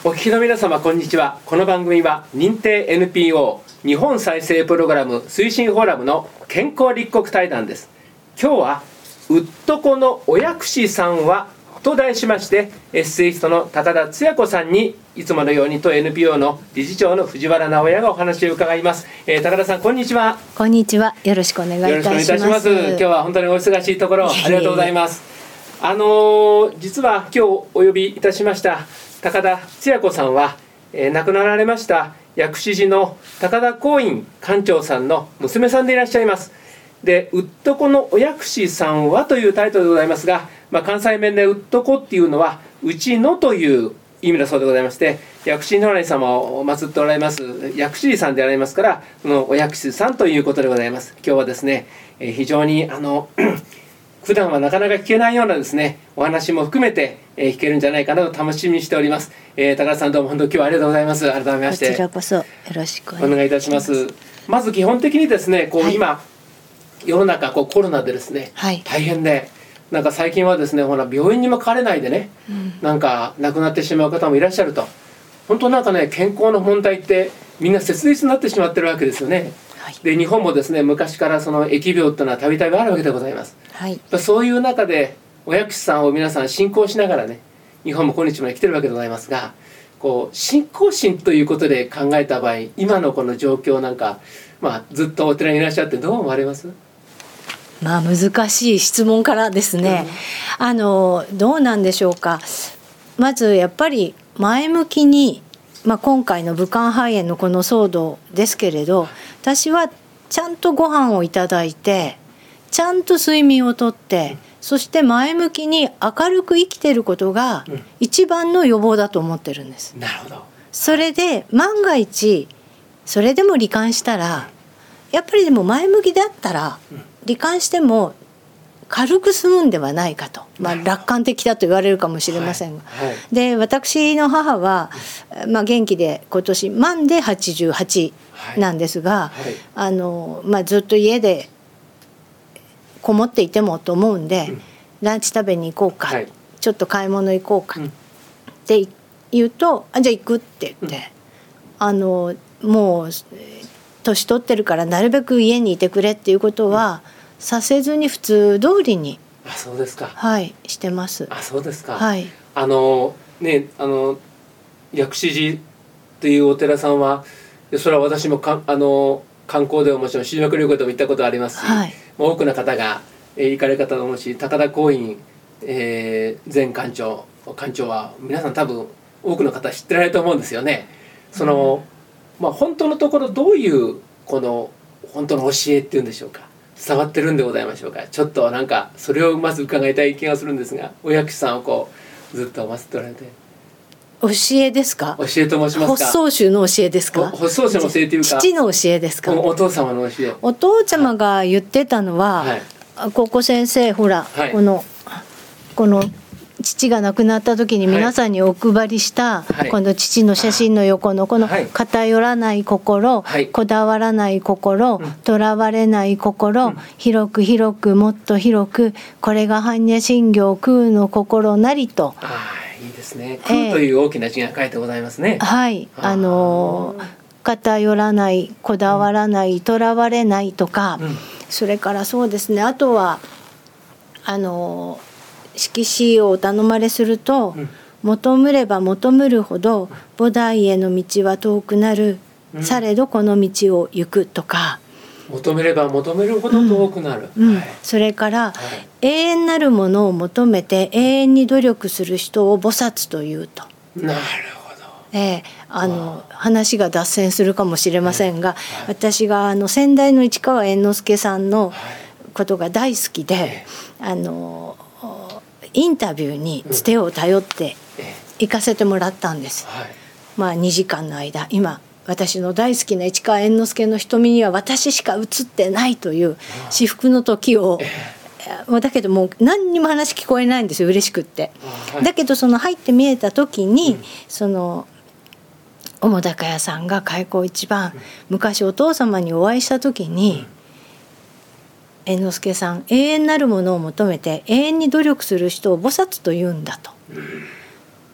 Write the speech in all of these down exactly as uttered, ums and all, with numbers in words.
お聞きの皆様こんにちは。この番組は認定 エヌピーオー 日本再生プログラム推進フォーラムの健康立国対談です。今日はうっとこのお薬師さんはと題しまして、エッセイストの高田つや子さんにいつものようにと エヌピーオー の理事長の藤原直也がお話を伺います。えー、高田さんこんにちは。 こんにちは。よろしくお願いいたします。よろしくお願いいたします。 今日は本当にお忙しいところありがとうございます。あのー、実は今日お呼びいたしました高田つや子さんは、えー、亡くなられました薬師寺の高田光院館長さんの娘さんでいらっしゃいます。で、うっとこのお薬師さんはというタイトルでございますが、まあ、関西弁でうっとこっていうのはうちのという意味だそうでございまして、薬師如来様を祀っておられます薬師寺さんであられますから、そのお薬師さんということでございます。今日はですね、えー、非常にあの普段はなかなか聞けないようなですねお話も含めて、えー、聞けるんじゃないかなと楽しみにしております。えー、高田さんどうも本当今日はありがとうございます。改めましてこちらこそよろしくお願いいたします。まず基本的にですねこう、はい、今世の中こうコロナでですね、はい、大変で、なんか最近はですねほら病院にもかかれないでね、うん、なんか亡くなってしまう方もいらっしゃると。本当なんかね健康の問題ってみんな切実になってしまってるわけですよね。はい、で日本もですね昔からその疫病っていうのはたびたびあるわけでございます。はい、そういう中でお薬師さんを皆さん信仰しながらね日本も今日まで来てるわけでございますが、こう信仰心ということで考えた場合今のこの状況なんか、まあ、ずっとお寺にいらっしゃってどう思われます？ まあ難しい質問からですね、うん、あのどうなんでしょうか。まずやっぱり前向きに、まあ、今回の武漢肺炎のこの騒動ですけれど、私はちゃんとご飯をいただいてちゃんと睡眠をとって、うん、そして前向きに明るく生きていることが一番の予防だと思ってるんです。 なるほど。 それで万が一それでも罹患したらやっぱりでも前向きだったら、うん罹患しても軽く済むんではないかと、まあ、楽観的だと言われるかもしれませんが、はいはい、で私の母は、まあ、元気で今年満ではちじゅうはちなんですが、はいはいあのまあ、ずっと家でこもっていてもと思うんで、うん、ランチ食べに行こうか、はい、ちょっと買い物行こうか、うん、って言うとあじゃあ行くって言って、うん、あのもう年取ってるからなるべく家にいてくれっていうことはさせずに普通通りに、 あそうですか、 はいしてます。 あそうですか、 はい、 あのねあの薬師寺というお寺さんはそれは私もかあの観光でももちろん修学旅行でも行ったことありますし、はい、多くの方が、えー、行かれる方と思うし高田光院、えー、前館長館長は皆さん多分多くの方知ってられると思うんですよね。その、うんまあ、本当のところどういうこの本当の教えっていうんでしょうか伝わってるんでございましょうか。ちょっとなんかそれをまず伺いたい気がするんですが、お薬師さんをこうずっと祀っておられて教えですか？ 教えと申しますか？ 発想宗の教えですか？ 発想宗の教えというか父の教えですか？ お父様の教え。 お父様が言ってたのは、はい、ここ先生ほら、はい、このこの父が亡くなった時に皆さんにお配りした、はい、この父の写真の横のこの偏らない心、はい、こだわらない心、とらわれない心、うん、広く広くもっと広くこれが般若心経空の心なりと。 あいいですね。空という大きな字が書いてございますね。 えー、はいあの偏らないこだわらないとらわれないとか、うん、それからそうですねあとはあの色紙をお頼まれすると、うん、求むれば求むるほど菩提への道は遠くなる、うん、されどこの道を行くとか求めれば求めるほど遠くなる、 うんうんはい、それから、はい、永遠なるものを求めて永遠に努力する人を菩薩というと。 なるほど、 えー、あの話が脱線するかもしれませんが、はい、私があの先代の市川猿之助さんのことが大好きで、はい、あのインタビューにつてを頼って行かせてもらったんです、はい、まあにじかんの間今私の大好きな市川猿之助の瞳には私しか映ってないという至福の時を、だけどもう何にも話聞こえないんですよ嬉しくって、はい、だけどその入って見えた時に、うん、その澤瀉屋さんが開口一番、うん、昔お父様にお会いした時に、うん、猿之助さん永遠なるものを求めて永遠に努力する人を菩薩と言うんだと、うん、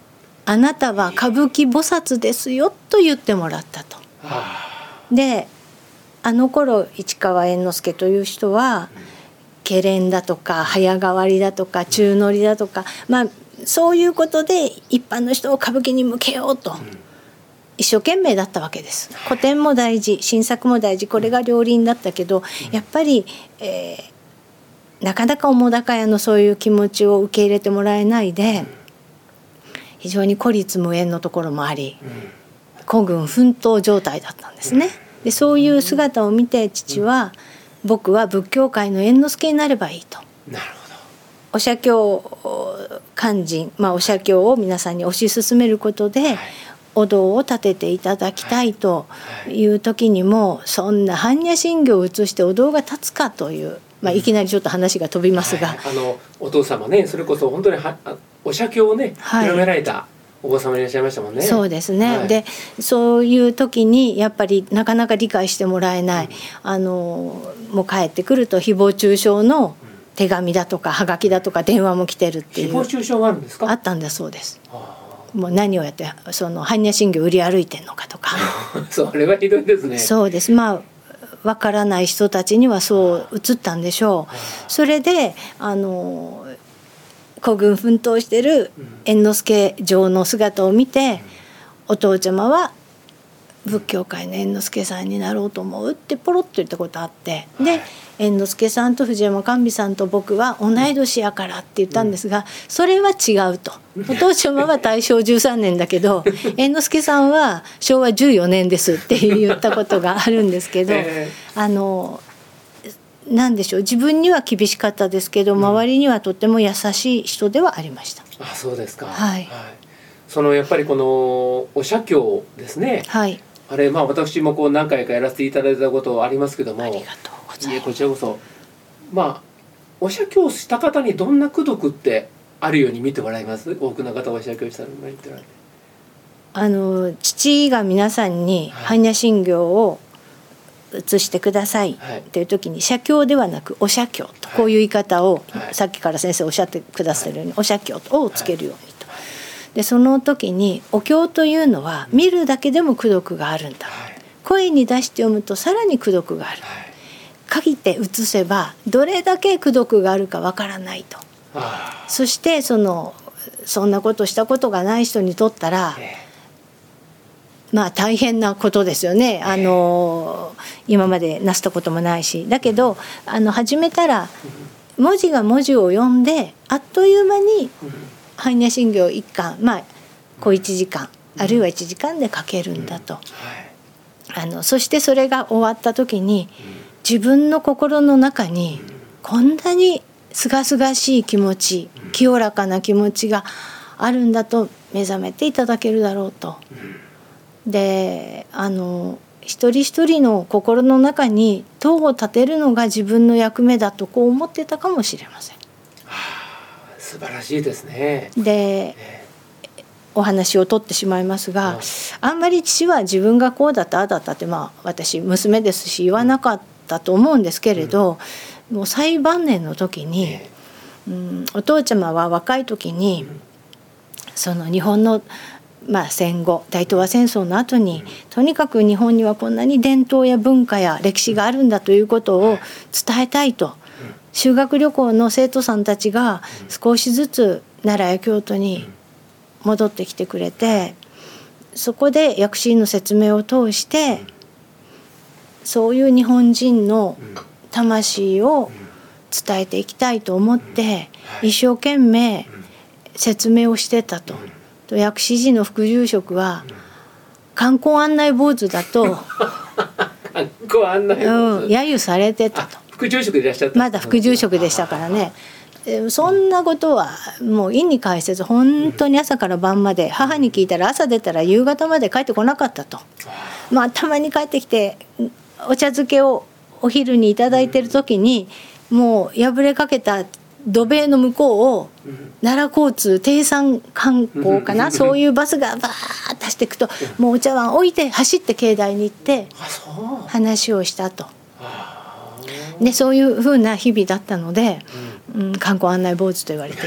あなたは歌舞伎菩薩ですよと言ってもらったと。であの頃市川猿之助という人はけれんだとか早変わりだとか宙乗りだとか、まあそういうことで一般の人を歌舞伎に向けようと一生懸命だったわけです。古典も大事、新作も大事、これが両輪だったけど、やっぱり、えー、なかなか澤瀉屋のそういう気持ちを受け入れてもらえないで、非常に孤立無縁のところもあり、孤軍奮闘状態だったんですね。でそういう姿を見て父は、僕は仏教界の猿之助になればいいと。 なるほど。 お写経勧進、まあ、お写経を皆さんに推し進めることで、はい、お堂を建てていただきたいという時にも、そんな般若心経を移してお堂が建つかという、まあ、いきなりちょっと話が飛びますが、 はい、あのお父様ね、それこそ本当にはお写経をね、はい、広められたお子様いらっしゃいましたもんね。 そうですね、 はい、 でそういう時にやっぱりなかなか理解してもらえない、うん、あのもう帰ってくると誹謗中傷の手紙だとかはがきだとか電話も来てるっていう。 誹謗中傷があるんですか？ あったんだそうです。もう何をやってその般若心経売り歩いてんのかとかそれはひどいですね。 そうです。まあわからない人たちにはそう映ったんでしょう。それであの孤軍奮闘してる猿之助城の姿を見て、お父ちゃまは仏教界の猿之助さんになろうと思うってポロッと言ったことあって、で猿之助さんと藤山寛美さんと僕は同い年やからって言ったんですが、それは違うと。お父ちゃまは大正じゅうさんねんだけど猿之助さんはしょうわじゅうよねんですって言ったことがあるんですけど、あのなんでしょう、自分には厳しかったですけど、周りにはとても優しい人ではありました。 あ、そうですか。 はい、 はい、そのやっぱりこのお写経ですね、 はい、 あれ、まあ私もこう何回かやらせていただいたことありますけども、 ありがとうございます。 いえ、こちらこそ。まあお写経した方にどんな功徳ってあるように見てもらいます？多くの方お写経したのに言ってられて、 あの父が皆さんに般若心経を移してくださいっていう時に、写経ではなくお写経とこういう言い方を、さっきから先生おっしゃってくださるようにお写経をつけるようにと。でその時にお経というのは見るだけでも功徳があるんだ、声に出して読むとさらに功徳がある、書いて写せばどれだけ功徳があるかわからないと。そしてそのそんなことしたことがない人にとったら、まあ大変なことですよね。あの今までなすったこともないし、だけどあの始めたら文字が文字を読んであっという間に般若心経一巻、まあ小一時間あるいは一時間で書けるんだと。あのそしてそれが終わった時に自分の心の中にこんなにすがすがしい気持ち、清らかな気持ちがあるんだと目覚めていただけるだろうと。であの一人一人の心の中に塔を建てるのが自分の役目だとこう思ってたかもしれません。 はあ、素晴らしいですね。 で、お話を取ってしまいますが、あんまり父は自分がこうだったああだったって、まあ私娘ですし言わなかったと思うんですけれど、うん、もう最晩年の時に、うん、お父ちゃまは若い時に、うん、その日本のまあ、戦後大東亜戦争の後にとにかく日本にはこんなに伝統や文化や歴史があるんだということを伝えたいと、修学旅行の生徒さんたちが少しずつ奈良や京都に戻ってきてくれて、そこで薬師院の説明を通してそういう日本人の魂を伝えていきたいと思って一生懸命説明をしてたと。薬師寺の副住職は観光案内坊主だと観光案内坊主、 うん、揶揄されてたと。 副住職でいらっしゃった。 まだ副住職でしたからね。そんなことはもう意に介せず本当に朝から晩まで、母に聞いたら朝出たら夕方まで帰ってこなかったと。まあたまに帰ってきてお茶漬けをお昼にいただいてる時にもう破れかけた土塀の向こうを奈良交通定山観光かなそういうバスがバーッと走っていくと、もうお茶碗置いて走って境内に行って話をしたと。でそういうふうな日々だったので、うん、観光案内坊主と言われていたと。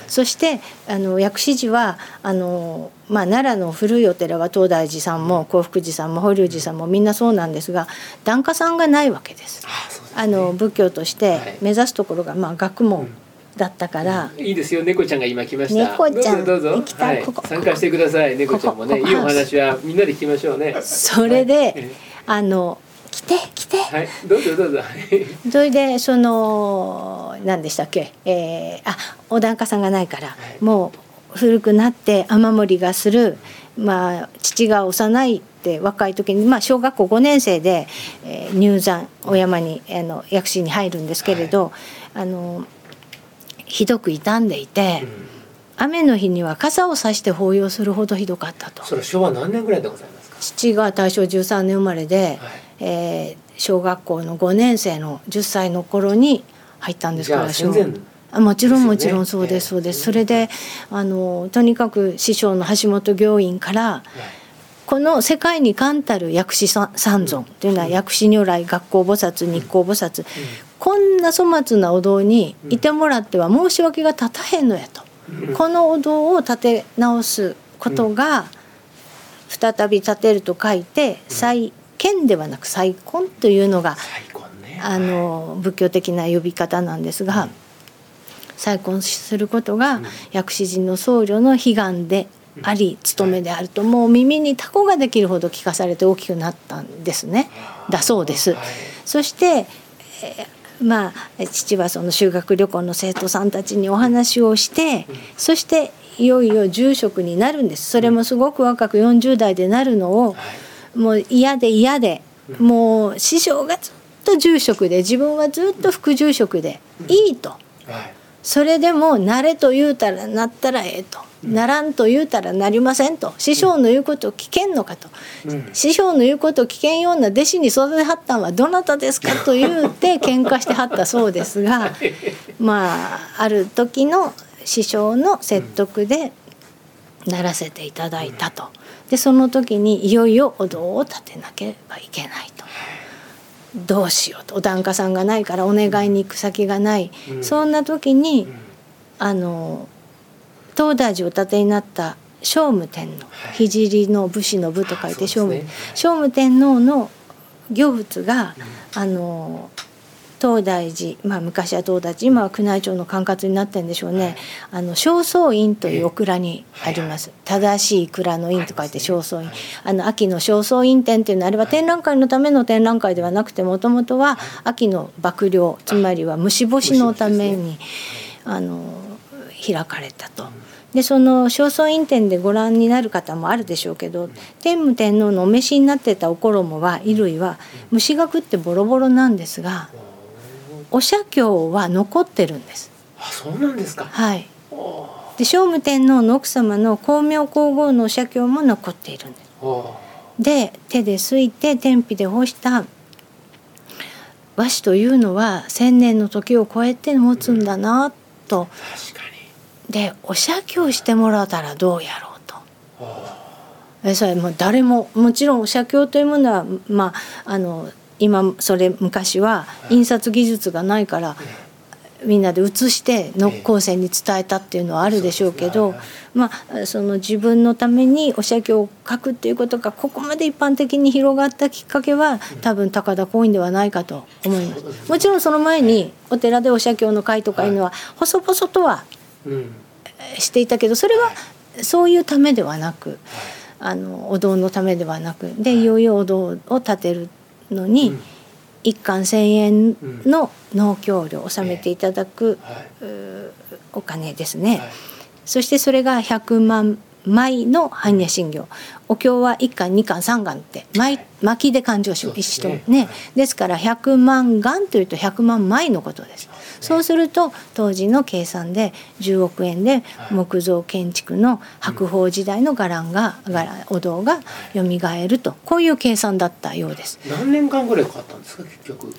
そしてあの薬師寺はあの、まあ、奈良の古いお寺は東大寺さんも興福寺さんも法隆寺さんもみんなそうなんですが、檀家さんがないわけです。あ、そうですね、あの仏教として目指すところが、まあ、学問だったから、 うん、いいですよ。猫ちゃんが今来ました。 猫ちゃんどうぞどうぞ、はい、参加してください。猫ちゃんもね、いいお話はみんなで聞きましょうね。 それで、はい、あの来て来て、 はい、どうぞどうぞ。 それでその何でしたっけ、えー、あお檀家さんがないから、はい、もう古くなって雨漏りがする、まあ、父が幼いって若い時に、まあ、小学校ごねん生で、えー、入山お山にあの薬師に入るんですけれど、はい、あのひどく傷んでいて、うん、雨の日には傘を差して法要するほどひどかったと。 それ昭和何年ぐらいでございますか？ 父が大正じゅうさんねん生まれで、はい、えー、小学校のごねん生のじゅっさいの頃に入ったんですから。 じゃあ戦前あ、もちろんもちろんそうです、そうです。それであのとにかく師匠の橋本行院から、はい、この世界に冠たる薬師三尊というのは、薬師如来、月光菩薩、日光菩薩、うん、こんな粗末なお堂にいてもらっては申し訳が立たへんのやと、うん、このお堂を建て直すことが、再び建てると書いて再建ではなく再建というのが、ね、あの仏教的な呼び方なんですが、うん、再建することが薬師寺の僧侶の悲願であり務めであると、もう耳にタコができるほど聞かされて大きくなったんですね、だそうです。そして、えー、まあ父はその修学旅行の生徒さんたちにお話をして、そしていよいよ住職になるんです。それもすごく若くよんじゅう代でなるのをもう嫌で嫌で、もう師匠がずっと住職で自分はずっと副住職でいいと、それでもなれと言うたらなったらええと、ならんと言うたらなりませんと、師匠の言うことを聞けんのかと、師匠の言うことを聞けんような弟子に育てはったんはどなたですかと言うて喧嘩してはったそうですが、まあある時の師匠の説得でならせていただいたと。でその時にいよいよお堂を建てなければいけないと、どうしようと、お檀家さんがないからお願いに行く先がない、うん、そんな時に、うん、あの東大寺お建てになった聖武天皇、はい、聖の武士の武と書いて聖武、ね、聖武天皇の行仏が、うん、あの東大寺、まあ、昔は東大寺、今は宮内庁の管轄になってるんでしょうね、はい、あの正倉院というお蔵にあります、はいはい、正しい蔵の院と書いて正倉院、はい、あの秋の正倉院展っていうのはあれは展覧会のための展覧会ではなくて、もともとは秋の曝涼、つまりは虫干しのために、ね、あの開かれたと。でその正倉院展でご覧になる方もあるでしょうけど、天武天皇のお召しになってたお衣は衣類は虫が食ってボロボロなんですが、お写経は残ってるんです。 あ、そうなんですか。 はい。で聖武天皇の奥様の光明皇后のお写経も残っているんです。で手ですいて天日で干した和紙というのは千年の時を超えて持つんだなと、うん、確かに。でお写経してもらったらどうやろうと。えそれも誰ももちろんお写経というものはまああの今それ昔は印刷技術がないからみんなで写しての後世に伝えたっていうのはあるでしょうけど、まあその自分のためにお写経を書くっていうことがここまで一般的に広がったきっかけは多分高田光院ではないかと思います。もちろんその前にお寺でお写経の会とかいうのは細々とはしていたけど、それはそういうためではなく、あのお堂のためではなく、でいよいよお堂を建てるのに、うん、一貫せんえんの納経料を納めていただく、えー、お金ですね、はい、そしてそれがひゃくまんまいの般若心経、お経はいっ貫に貫さん貫って巻きで勘定しますね、ね、ですからひゃくまん貫というとひゃくまんまいのことです。そうすると当時の計算でじゅうおくえんで木造建築の白鳳時代の伽藍がお堂がよみがえると、こういう計算だったようです。 何年間ぐらいかかったんですか結局。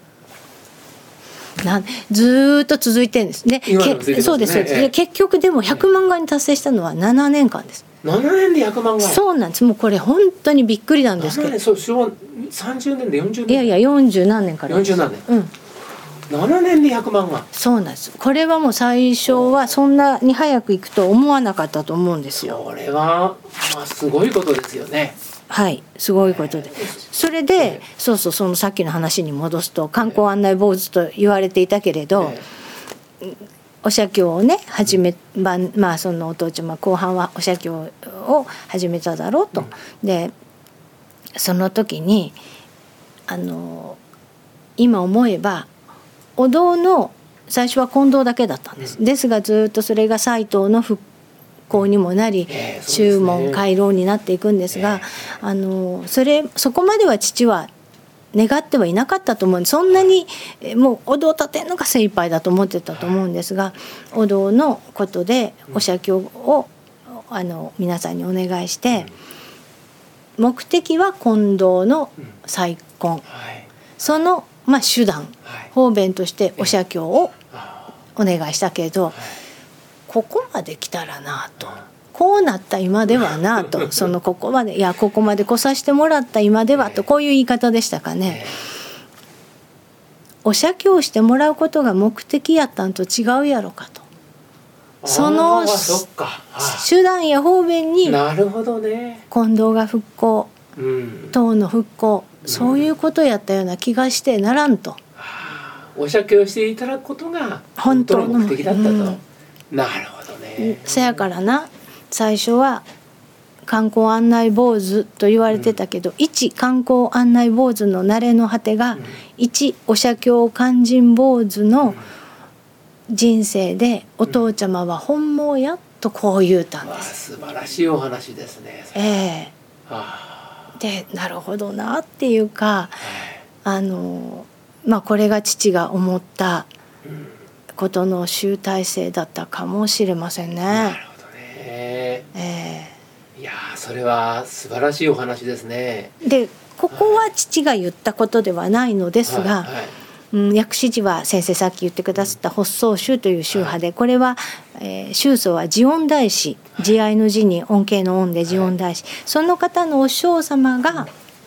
なずっと続いてるんですね。けそうですそうです、ええ、結局でもひゃくまん貫に達成したのはななねんかんです。 ななねんでひゃくまん貫。 そうなんです。もうこれ本当にびっくりなんですけど。 そう昭和さんじゅうねんでよんじゅうねん。 いやいやよんじゅうなんねんから。 よんじゅうなんねん。 うん。 ななねんでひゃくまんがん。 そうなんです。これはもう最初はそんなに早くいくと思わなかったと思うんですよ。 それはまあすごいことですよね。 はい、すごいことで、それでそうそう、そのさっきの話に戻すと観光案内坊主と言われていたけれど、お写経をね始め、まあそのお父ちゃま後半はお写経を始めただろうと、うん、でその時にあの今思えばお堂の最初は金堂だけだったんです、うん、ですがずっとそれが斎藤の復興にもなり、えー宗門回廊になっていくんですが、えー、あのそれそこまでは父は願ってはいなかったと思うんです。そんなにもうお堂建てるのが精一杯だと思ってたと思うんですが、お堂のことでお写経をあの皆さんにお願いして、目的は金堂の再建、そのまあ手段、方便としてお写経をお願いしたけれど、ここまで来たらなと、こうなった今ではなと、そのここまでいやここまで来させてもらった今ではと、こういう言い方でしたかね。お写経をしてもらうことが目的やったんと違うやろかと、そのそっか、はい、 手段や方便になるほどね、 金堂が復興、うん、党の復興、うん、そういうことやったような気がしてならんと、 お写経をしていただくことが本当の目的だったと、うん、なるほどね。 せやからな、最初は観光案内坊主と言われてたけど、うん、一観光案内坊主の慣れの果てが、うん、一お写経勧進坊主の人生で、お父ちゃまは本望やとこう言うたんです。 素晴らしいお話ですね。 ええあでなるほどなっていうか、はい、あのまあこれが父が思ったことの集大成だったかもしれませんね。 なるほどね。ええいやそれは素晴らしいお話ですね。 でここは父が言ったことではないのですが、はいはいうん、薬師寺は先生さっき言ってくださった発想宗という宗派で、これは、えー、宗祖は慈恩大師、慈愛の慈に恩恵の恩で慈恩大師、その方のお嬢様が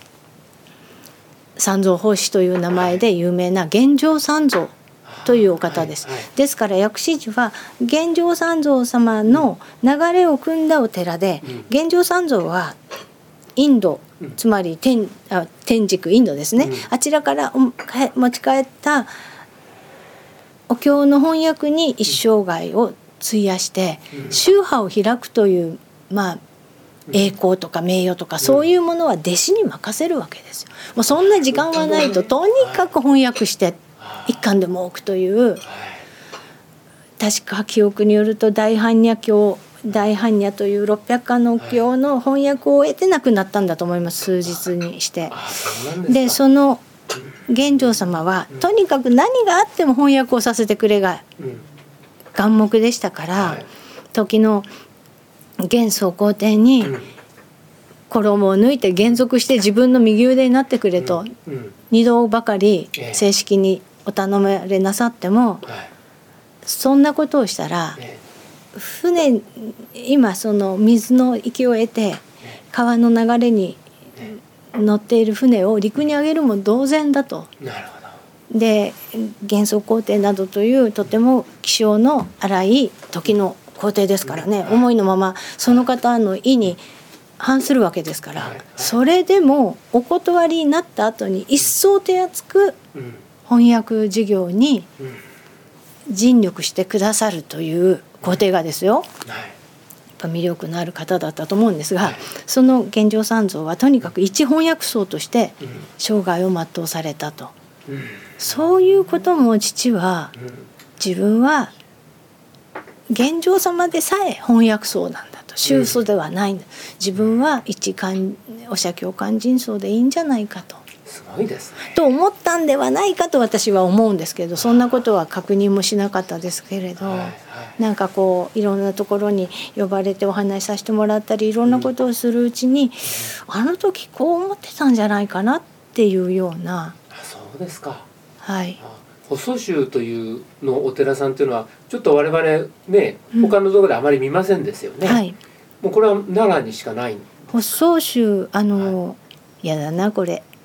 三蔵法師という名前で有名な玄奘三蔵というお方です。ですから薬師寺は玄奘三蔵様の流れを組んだお寺で、玄奘三蔵はインド、つまり 天, あ天竺インドですね、うん、あちらから持ち帰ったお経の翻訳に一生涯を費やして、うん、宗派を開くという、まあ、栄光とか名誉とか、うん、そういうものは弟子に任せるわけですよ。もうそんな時間はないと、とにかく翻訳して一巻でも多くという、確か記憶によると大般若経大般若というろっぴゃくかんのお経の翻訳を得て亡くなったんだと思います、数日にして。でその玄奘様はとにかく何があっても翻訳をさせてくれが眼目でしたから、時の玄宗皇帝に衣を脱いて還俗して自分の右腕になってくれと二度ばかり正式にお頼まれなさっても、そんなことをしたら船、今その水の勢いを得て川の流れに乗っている船を陸に上げるも同然だと。 なるほど。 で玄宗皇帝などというとても気性の荒い時の皇帝ですからね、思いのままその方の意に反するわけですから、それでもお断りになった後に一層手厚く翻訳事業に尽力してくださるという皇帝がですよ、はい、やっぱ魅力のある方だったと思うんですが、はい、その玄奘三蔵はとにかく一翻訳僧として生涯を全うされたと、うん、そういうことも父は、うん、自分は玄奘様でさえ翻訳僧なんだと、宗祖ではないんだ、自分は一貫お写経勧進僧でいいんじゃないかと。 すごいですね。 と思ったんではないかと私は思うんですけど、そんなことは確認もしなかったですけれど、はいはい、なんかこういろんなところに呼ばれてお話しさせてもらったりいろんなことをするうちに、うん、あの時こう思ってたんじゃないかなっていうような。 あ、そうですか。 はい。 発想宗というのお寺さんというのはちょっと我々ね、他のところであまり見ませんですよね。うん、はい。もうこれは奈良にしかない。 発想宗あの、はい、やだなこれ。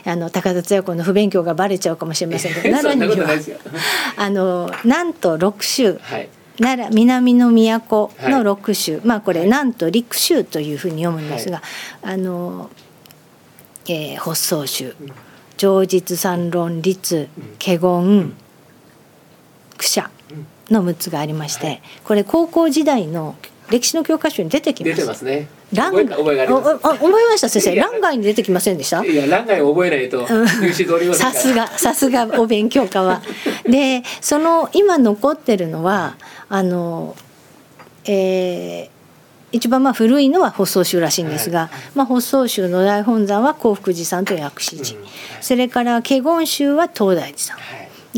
あの高田つや子の不勉強がバレちゃうかもしれませんけど奈良にはあのなんとろく州、はい、奈良南の都のろく州、はい、まあこれなんと陸州というふうに読むんですが、はい、あの、えー、発想州、うん、上実三論律華厳、うん、駆者のむっつがありまして、はい、これ高校時代の歴史の教科書に出てきます。 出てますね。 覚え覚えがあります。おお覚えました先生。欄外に出てきませんでした？ いや欄外を覚えないと入試通りませんから。さすがさすがお勉強家は。でその今残ってるのはあの、えー、一番まあ古いのは発想宗らしいんですが、はい、まあ、発想宗の大本山は興福寺さんと薬師寺、うんはい、それから華厳宗は東大寺さん、はい、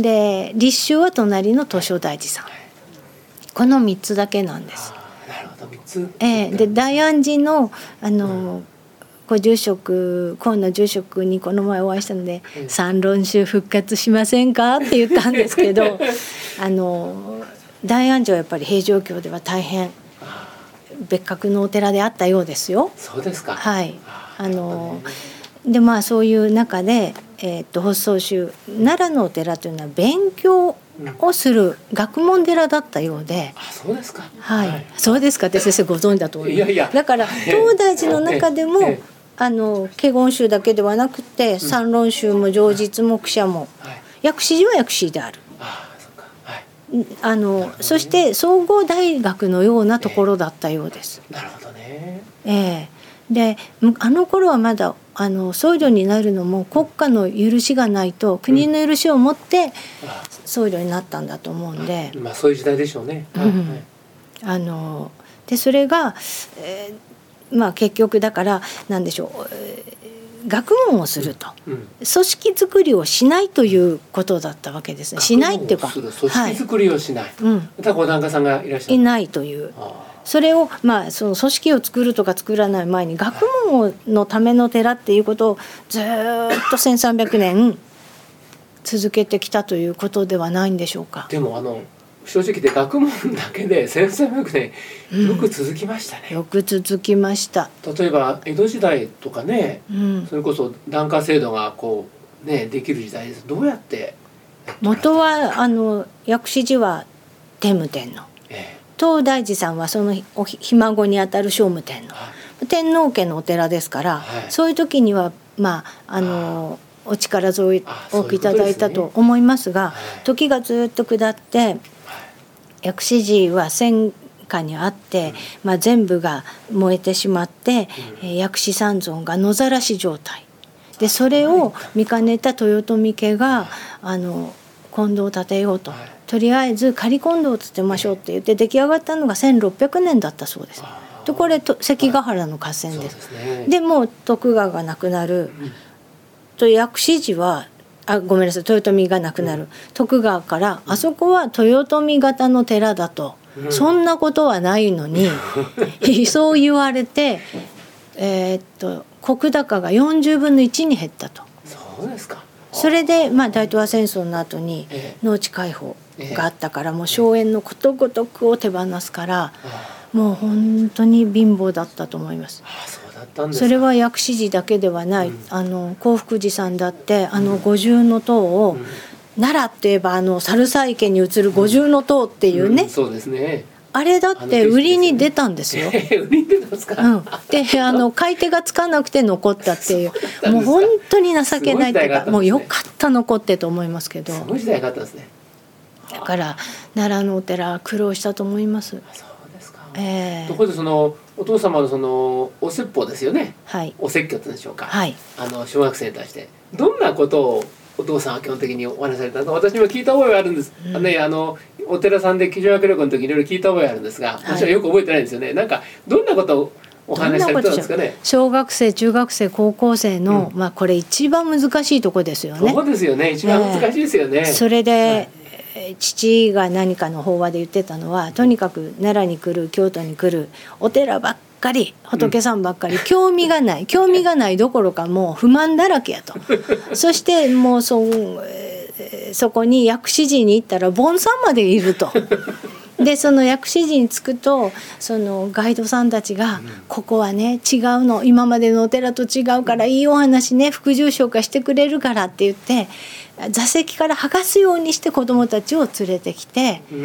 で立宗は隣の図書大寺さん、はい、このみっつだけなんです。えー、で大安寺のあの、ご住職河野住職にこの前お会いしたので「うん、三論宗復活しませんか?」って言ったんですけどあの大安寺はやっぱり平城京では大変別格のお寺であったようですよ。 そうですか。 はい。あのでまあそういう中で、えー、と発想宗奈良のお寺というのは勉強をする学問寺だったようで、 あ、そうですか。 はい、はい、そうですかって先生ご存知だと思います。 いやいや、 だから東大寺の中でも、ええ、あの華厳宗だけではなくて、うん、三論宗も上実も駆者も、はい、薬師寺は薬師である。 あ、そうか、はい、 あの、ね、そして総合大学のようなところだったようです。 ええ、なるほどね。 ええ、であの頃はまだあの僧侶になるのも国家の許しがないと国の許しを持って僧侶になったんだと思うんで、 うん、まあそういう時代でしょうね。 うん、あのでそれが、えー、まあ結局だからなんでしょう、えー、学問をすると、うん、組織作りをしないということだったわけですね。しないっていうか、 組織作りをしない、はい、うん、ご檀家さんがいらっしゃる、 いないという。それをまあその組織を作るとか作らない前に学問のための寺っていうことをずっとせんさんびゃくねん続けてきたということではないんでしょうか。 でもあの正直で学問だけでせんさんびゃくねんよく続きましたね、 うん、よく続きました。 例えば江戸時代とかね、うん、それこそ檀家制度がこうねできる時代です。どうやって元はあの薬師寺は天武天皇、ええ、東大寺さんはそのおひ孫にあたる聖武天皇、はい、天皇家のお寺ですから、はい、そういう時にはまああのお力添え多くいただいたと思いますが、時がずっと下って、はい、薬師寺は戦火にあって、うん、まあ、全部が燃えてしまって、うん、薬師三尊が野ざらし状態で、それを見かねた豊臣家があの金堂を建てようと、はい、とりあえず仮金堂を建てましょうって言って出来上がったのがせんろっぴゃくねんだったそうです。でこれと関ヶ原の合戦です。で、ね、でもう徳川が亡くなる、うん、と薬師寺はあごめんなさい豊臣が亡くなる、うん、徳川からあそこは豊臣方の寺だと、うん、そんなことはないのにそう言われて、えー、っと石高がよんじゅうぶんのいちに減ったと。 そうですか。 それで、まあ、大東亜戦争の後に農地解放があったから、もう荘園のことごとくを手放すから、もう本当に貧乏だったと思います。 あ、そうだったんですか。 それは薬師寺だけではない、うん、あの興福寺さんだってあの五重塔を、うん、奈良っていえばあの猿沢池に映る五重塔っていうね、 うん、そうですね、 あれだって売りに出たんですよ。 売りに出たんですか。 うん、であの買い手がつかなくて残ったっていうもう本当に情けないっていうか、ね、もうよかった残ってと思いますけど。 すごい時代があったんですね。 だから奈良のお寺苦労したと思います。 そうですか。 えー、 ところでそのお父様のそのお説法ですよね、はい、お説教って言うんでしょうか、 はい、 あの小学生に対してどんなことをお父さんは基本的にお話しされたのか、私も聞いた覚えがあるんです、うん、ね、あのお寺さんで修学旅行の時いろいろ聞いた覚えがあるんですが、私はよく覚えてないんですよね、はい、なんかどんなことをお話しされたんですかね。 小学生中学生高校生の、うん、まあこれ一番難しいとこですよね。 そうですよね、一番難しいですよね、 えー、それで、はい、父が何かの法話で言ってたのは、とにかく奈良に来る京都に来るお寺ばっかり仏さんばっかり、うん、興味がない興味がないどころかもう不満だらけやとそしてもうそ、えー、そこに薬師寺に行ったら盆さんまでいるとでその薬師寺に着くとそのガイドさんたちが、うん、ここはね違うの、今までのお寺と違うからいいお話ね副住職がしてくれるからって言って座席から剥がすようにして子どもたちを連れてきて、うん、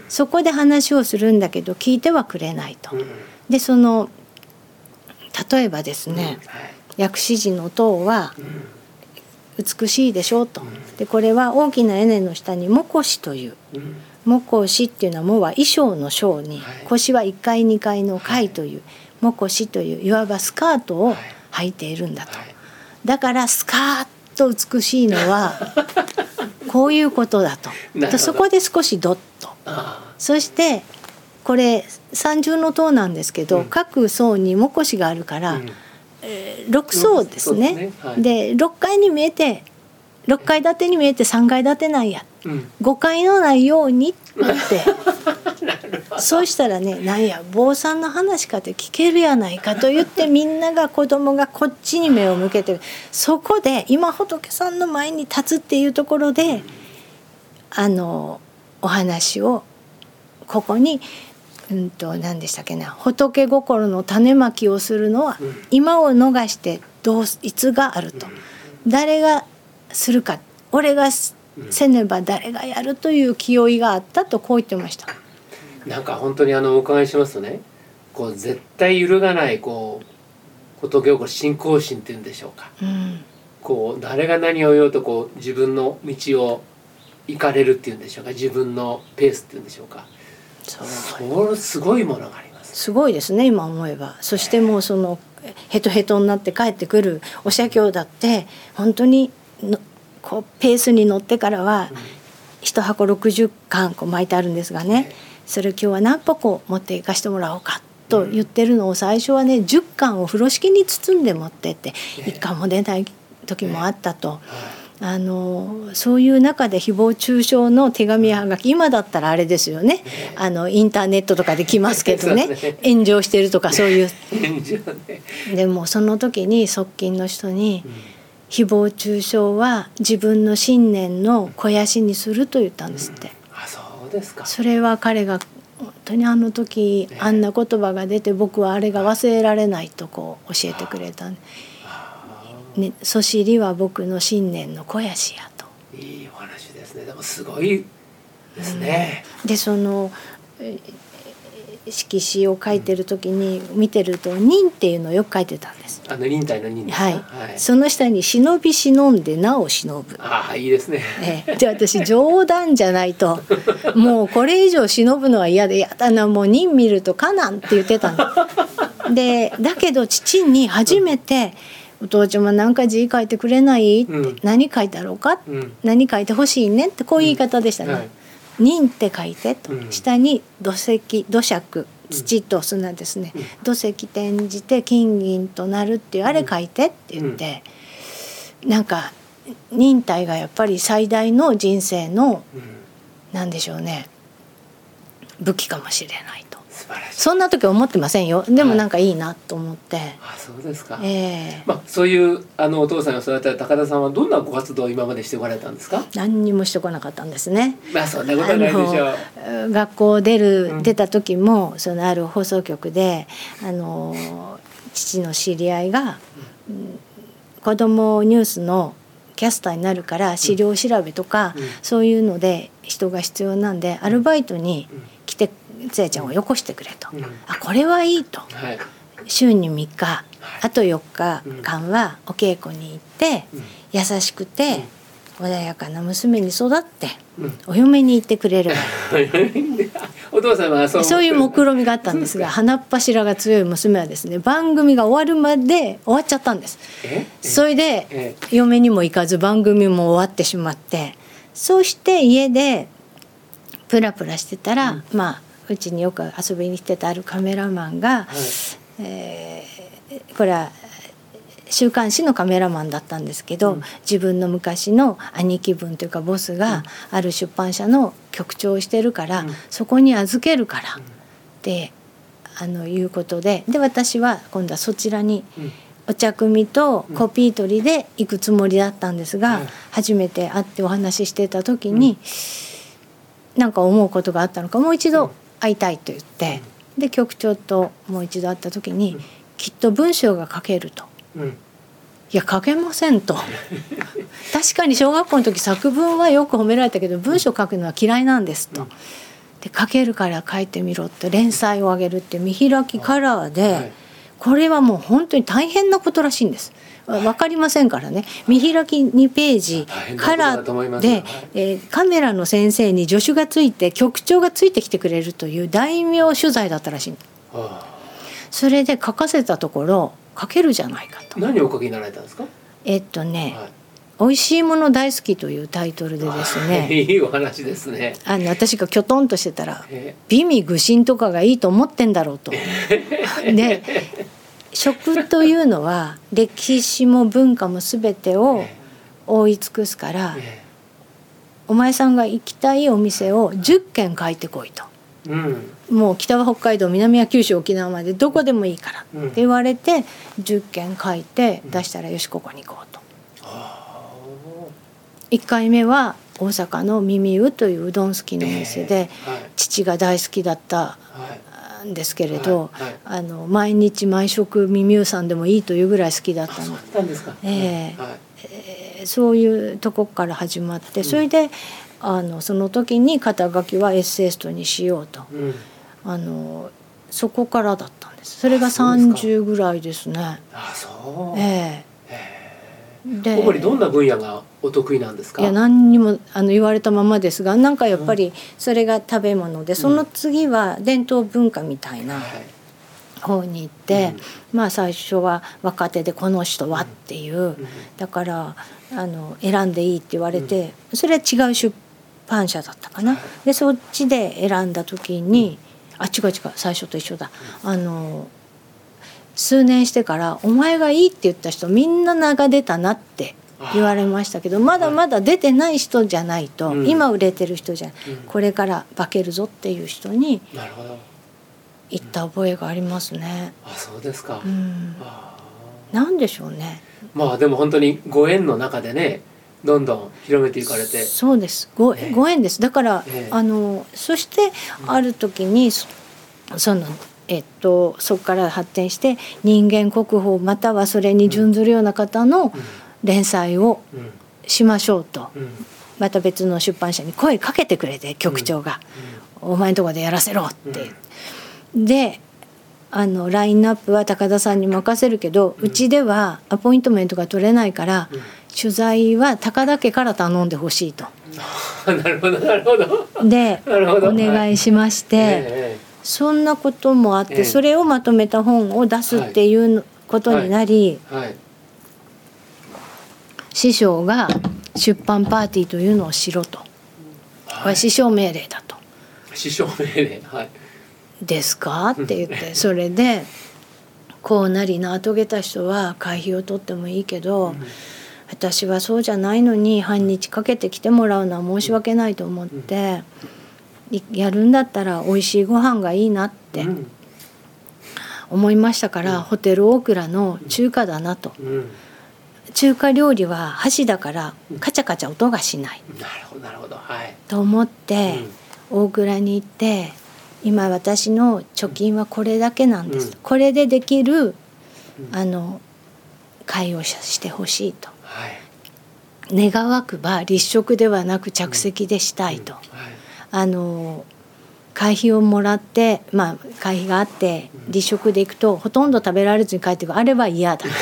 そこで話をするんだけど聞いてはくれないと、うん、でその例えばですね、うん、薬師寺の塔は美しいでしょうと、うん、でこれは大きな屋根の下にもこしという、うんもこしっていうのはもは衣装の章に、はい、腰はいっかいにかいの階という、はい、もこしといういわばスカートを履いているんだと、はい、だからスカート美しいのはこういうことだととそこで少しドッとそしてこれ三重の塔なんですけど、うん、各層にもこしがあるから、うんえー、ろく層ですね、ですね、はい、でろっかいに見えてろっかい建てに見えてさんがい建てなんや、うん、ごかいのないようにってそうしたらねなんや坊さんの話かって聞けるやないかと言ってみんなが子供がこっちに目を向けてる。そこで今仏さんの前に立つっていうところであのお話をここにうんと何でしたっけな仏心の種まきをするのは今を逃してどういつがあると誰がするか俺がせねば誰がやるという気負いがあったとこう言ってました。 なんか本当にあのお伺いしますとねこう絶対揺るがないこう仏心信仰心っていうんでしょうか、うん、こう誰が何を言おうとこう自分の道を行かれるっていうんでしょうか自分のペースっていうんでしょうかそうそうすごいものがあります。 すごいですね今思えば。そしてもうそのヘトヘトになって帰ってくるお写経だって本当にのこうペースに乗ってからは一箱ろくじゅっかんこう巻いてあるんですがねそれ今日は何箱持っていかしてもらおうかと言ってるのを最初はねじゅっかんを風呂敷に包んで持ってっていっかんも出ない時もあったと。あのそういう中で誹謗中傷の手紙はがき今だったらあれですよねあのインターネットとかで来ますけどね炎上してるとかそういうでもその時に側近の人に誹謗中傷は自分の信念の肥やしにすると言ったんですって、うん、 あそうですか。 それは彼が本当にあの時、ね、あんな言葉が出て僕はあれが忘れられないとこう教えてくれた、ね、そしりは僕の信念の肥やしやと。 いいお話ですね。でもすごいですね、 うん、でその色紙を書いてる時に見てると忍っていうのをよく書いてたんです。 あの忍耐の忍ですか、 はいはい、その下に忍び忍んでなお忍ぶ。 ああいいですね、 えで私冗談じゃないともうこれ以上忍ぶのは嫌でやだなもう忍見るとかなんって言ってたのでだけど父に初めて、うん、お父ちゃまなんか字書いてくれない、うん、何書いてあろうか、うん、何書いてほしいねってこういう言い方でしたね、うんはい忍って書いてと、うん、下に土石土石土と砂ですね、うん、土石転じて金銀となるっていうあれ書いてって言って、うん、なんか忍耐がやっぱり最大の人生の、うん、なんでしょうね武器かもしれないとそんな時思ってませんよ。でもなんかいいなと思って、はい、 あそうですか、 えーまあ、そういうあのお父さんが育てた高田さんはどんなご活動を今までしてこられたんですか？ 何にもしてこなかったんですね。 まあそんなことないでしょう。学校出る、うん、出た時もそのある放送局であの父の知り合いが、うん、子どもニュースのキャスターになるから資料調べとか、うん、そういうので人が必要なんでアルバイトに来てつやちゃんをよこしてくれと、うん、あこれはいいと、はい、週にみっか、はい、あとよっかかんはお稽古に行って、うん、優しくて、うん、穏やかな娘に育って、うん、お嫁に行ってくれるお父さんはそうそういう目論見があったんですが鼻っ柱が強い娘はですね番組が終わるまで終わっちゃったんです。それで嫁にも行かず番組も終わってしまってそうして家でプラプラしてたら、うん、まあうちによく遊びに来てたあるカメラマンが、はいえー、これは週刊誌のカメラマンだったんですけど、うん、自分の昔の兄貴分というかボスがある出版社の局長をしてるから、うん、そこに預けるから、うん、ってあのいうことでで私は今度はそちらにお茶組とコピー取りで行くつもりだったんですが、うん、初めて会ってお話ししてた時に、うん、なんか思うことがあったのかもう一度会いたいと言って、で局長ともう一度会った時に、うん、きっと文章が書けると、うん、いや書けませんと確かに小学校の時作文はよく褒められたけど文章書くのは嫌いなんですと、うん、で書けるから書いてみろって連載を上げるって見開きカラーで、はい、これはもう本当に大変なことらしいんです。分かりませんからね。見開きにページカラーで、えー、カメラの先生に助手がついて局長がついてきてくれるという大名取材だったらしい。それで書かせたところ書けるじゃないかと。 何をお書きになられたんですか？ えっとね、はい、美味しいもの大好きというタイトルでですねいいお話ですね。 あの私がきょとんとしてたら美味愚心とかがいいと思ってんだろうとで食というのは歴史も文化も全てを覆い尽くすから、お前さんが行きたいお店をじゅっけん書いてこいと、うん、もう北は北海道南は九州沖縄までどこでもいいからって言われてじゅっけん書いて出したらよしここに行こうと、うん、いっかいめは大阪の耳うといううどん好きのお店で、えーはい、父が大好きだったんですけれど、はいはい、あの毎日毎食耳うさんでもいいというぐらい好きだったの。 そうですか。 えーはいえー、そういうとこから始まって、それで、うん、あのその時に肩書きはエッセイストにしようと、うん、あのそこからだったんです。それがさんじゅうぐらいですね。 あ、そう。 えー、で主にどんな分野がお得意なんですか？ いや何にもあの言われたままですが、なんかやっぱりそれが食べ物で、うん、その次は伝統文化みたいな方に行って、うん、まあ最初は若手でこの人はっていう、うん、だからあの選んでいいって言われて、うん、それは違う出版社だったかな。でそっちで選んだ時に、あ違う違う最初と一緒だ、あの数年してからお前がいいって言った人みんな名が出たなって言われましたけど、まだまだ出てない人じゃないと、うん、今売れてる人じゃ、うん、これから化けるぞっていう人に言った覚えがありますね。 あ、そうですか。 うん、なんでしょうね。 まあでも本当にご縁の中でねどんどん広めていかれて。 そうです ご,、えー、ご縁です。だから、えー、あのそしてある時にそのえっと、そこから発展して人間国宝またはそれに準ずるような方の連載をしましょうと、また別の出版社に声かけてくれて局長が、お前のとこでやらせろって、であのラインナップは高田さんに任せるけど、うちではアポイントメントが取れないから取材は高田家から頼んでほしいとなるほどなるほどでお願いしまして、はいええそんなこともあって、ええ、それをまとめた本を出すっていうことになり、はいはいはい、師匠が出版パーティーというのをしろと、はい、これ師匠命令だと。 師匠命令、はい、 ですかって言ってそれでこうなり名遂げた人は会費を取ってもいいけど、うん、私はそうじゃないのに半日かけて来てもらうのは申し訳ないと思って、うんやるんだったら美味しいご飯がいいなって思いましたから、うん、ホテルオークラの中華だなと、うん、中華料理は箸だからカチャカチャ音がしない、 うん、なるほどなるほど、はい、 と思って、うん、オークラに行って今私の貯金はこれだけなんです、うん、これでできる、うん、あの会をしてほしいと、はい、願わくば立食ではなく着席でしたいと、うんうんはいあの会費をもらって、まあ、会費があって離職で行くとほとんど食べられずに帰ってくる、あれは嫌だ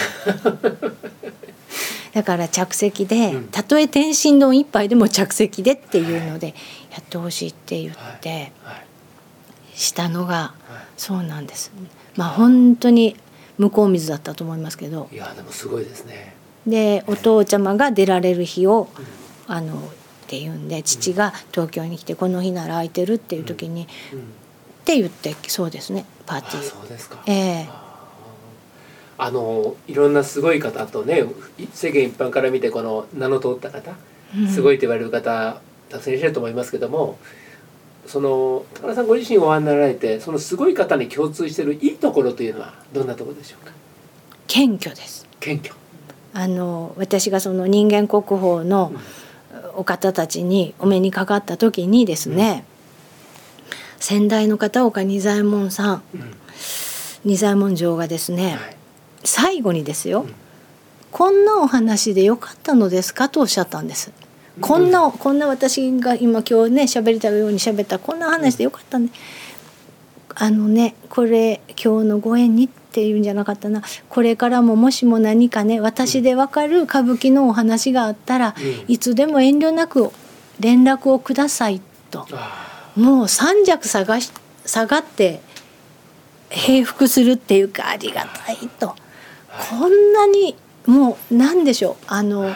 だから着席で、うん、たとえ天津丼一杯でも着席でっていうのでやってほしいって言ってしたのがそうなんです。まあ本当に向こう水だったと思いますけど、 いやでもすごいですね。 でお父ちゃまが出られる日を、うん、あのっていうんで父が東京に来てこの日なら空いてるっていう時に、うんうん、って言ってそうですねパーティー。 あそうですか。 ええー、 あのいろんなすごい方とね世間一般から見てこの名の通った方、うん、すごいと言われる方たくさんいらっしゃると思いますけども、その高田さんご自身お会いになられてそのすごい方に共通しているいいところというのはどんなところでしょうか？ 謙虚です。 謙虚。 あの私がその人間国宝の、うんお方たちにお目にかかった時にですね、うん、 先代の片岡仁左衛門さん、 うん、 仁左衛門城がですね、 はい、 最後にですよ、 うん、 こんなお話でよかったのですかとおっしゃったんです。うん、こんなこんな私が今今日ね喋りたように喋ったこんな話でよかったね、うん、あのねこれ今日のご縁にっていうんじゃなかったな、これからももしも何かね私でわかる歌舞伎のお話があったら、うん、いつでも遠慮なく連絡をくださいと、もう三尺下がし下がって平服するっていうかありがたいと、こんなにもう何でしょう、あの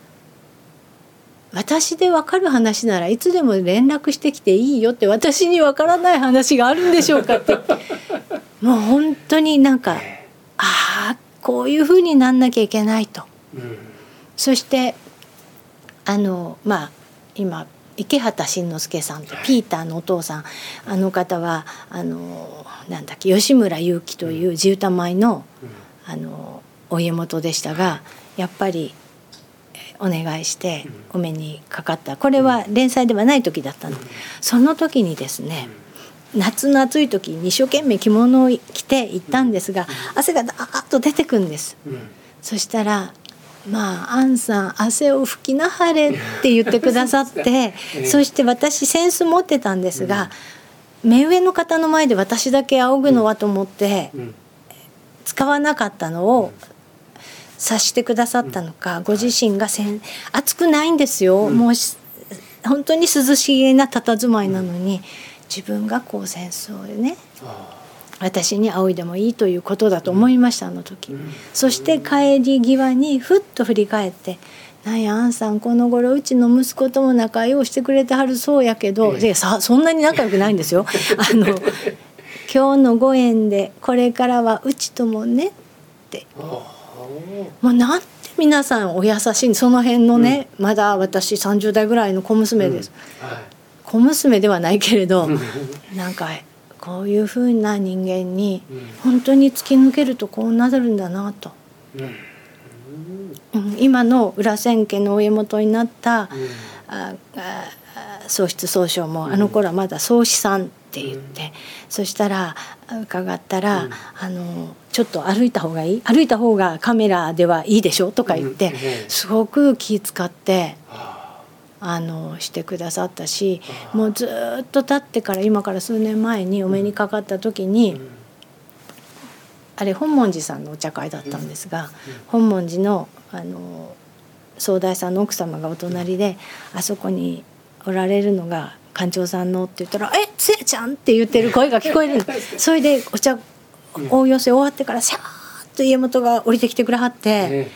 私で分かる話ならいつでも連絡してきていいよって、私に分からない話があるんでしょうかってもう本当になんか、ああこういうふうになんなきゃいけないと、うん、そしてあのまあ今池畑慎之介さんとピーターのお父さん、あの方はあのなんだっけ吉村雄輝という地歌舞の、あのお家元でしたが、やっぱりお願いしてお目にかかった。これは連載ではない時だったの。その時にですね、夏の暑い時に一生懸命着物を着て行ったんですが、汗がダーッと出てくるんです。そしたらまあ、アンさん汗を拭きなはれって言ってくださってそして私扇子持ってたんですが、目上の方の前で私だけ仰ぐのはと思って使わなかったのを察してくださったのか、ご自身がせん暑くないんですよ、もう本当に涼しげな佇まいなのに自分がこう扇子をね私に仰いでもいいということだと思いました、あの時。そして帰り際にふっと振り返って「なんやあんさんこの頃うちの息子とも仲良うしてくれてはるそうやけど」いやさそんなに仲良くないんですよあの今日のご縁でこれからはうちともねってもうなんて皆さんお優しい、その辺のね、うん、まだ私さんじゅう代ぐらいの小娘です、うんはい、小娘ではないけれどなんかこういうふうな人間に本当に突き抜けるとこうなるんだなと、うん、今の裏千家のお家元になった、うん、ああ宗室宗匠もあの頃はまだ宗師さんって言って、うん、そしたら伺ったら、うん、あのちょっと歩いた方がいい歩いた方がカメラではいいでしょとか言って、うん、すごく気遣ってあのしてくださったし、もうずっと経ってから今から数年前にお目にかかった時に、うん、あれ本門寺さんのお茶会だったんですが、うん、本門寺のあの総大さんの奥様がお隣で、うん、あそこにおられるのが館長さんのって言ったら「えつやちゃん」って言ってる声が聞こえるのそれでお茶お寄せ終わってからシャーッと家元が降りてきてくれはって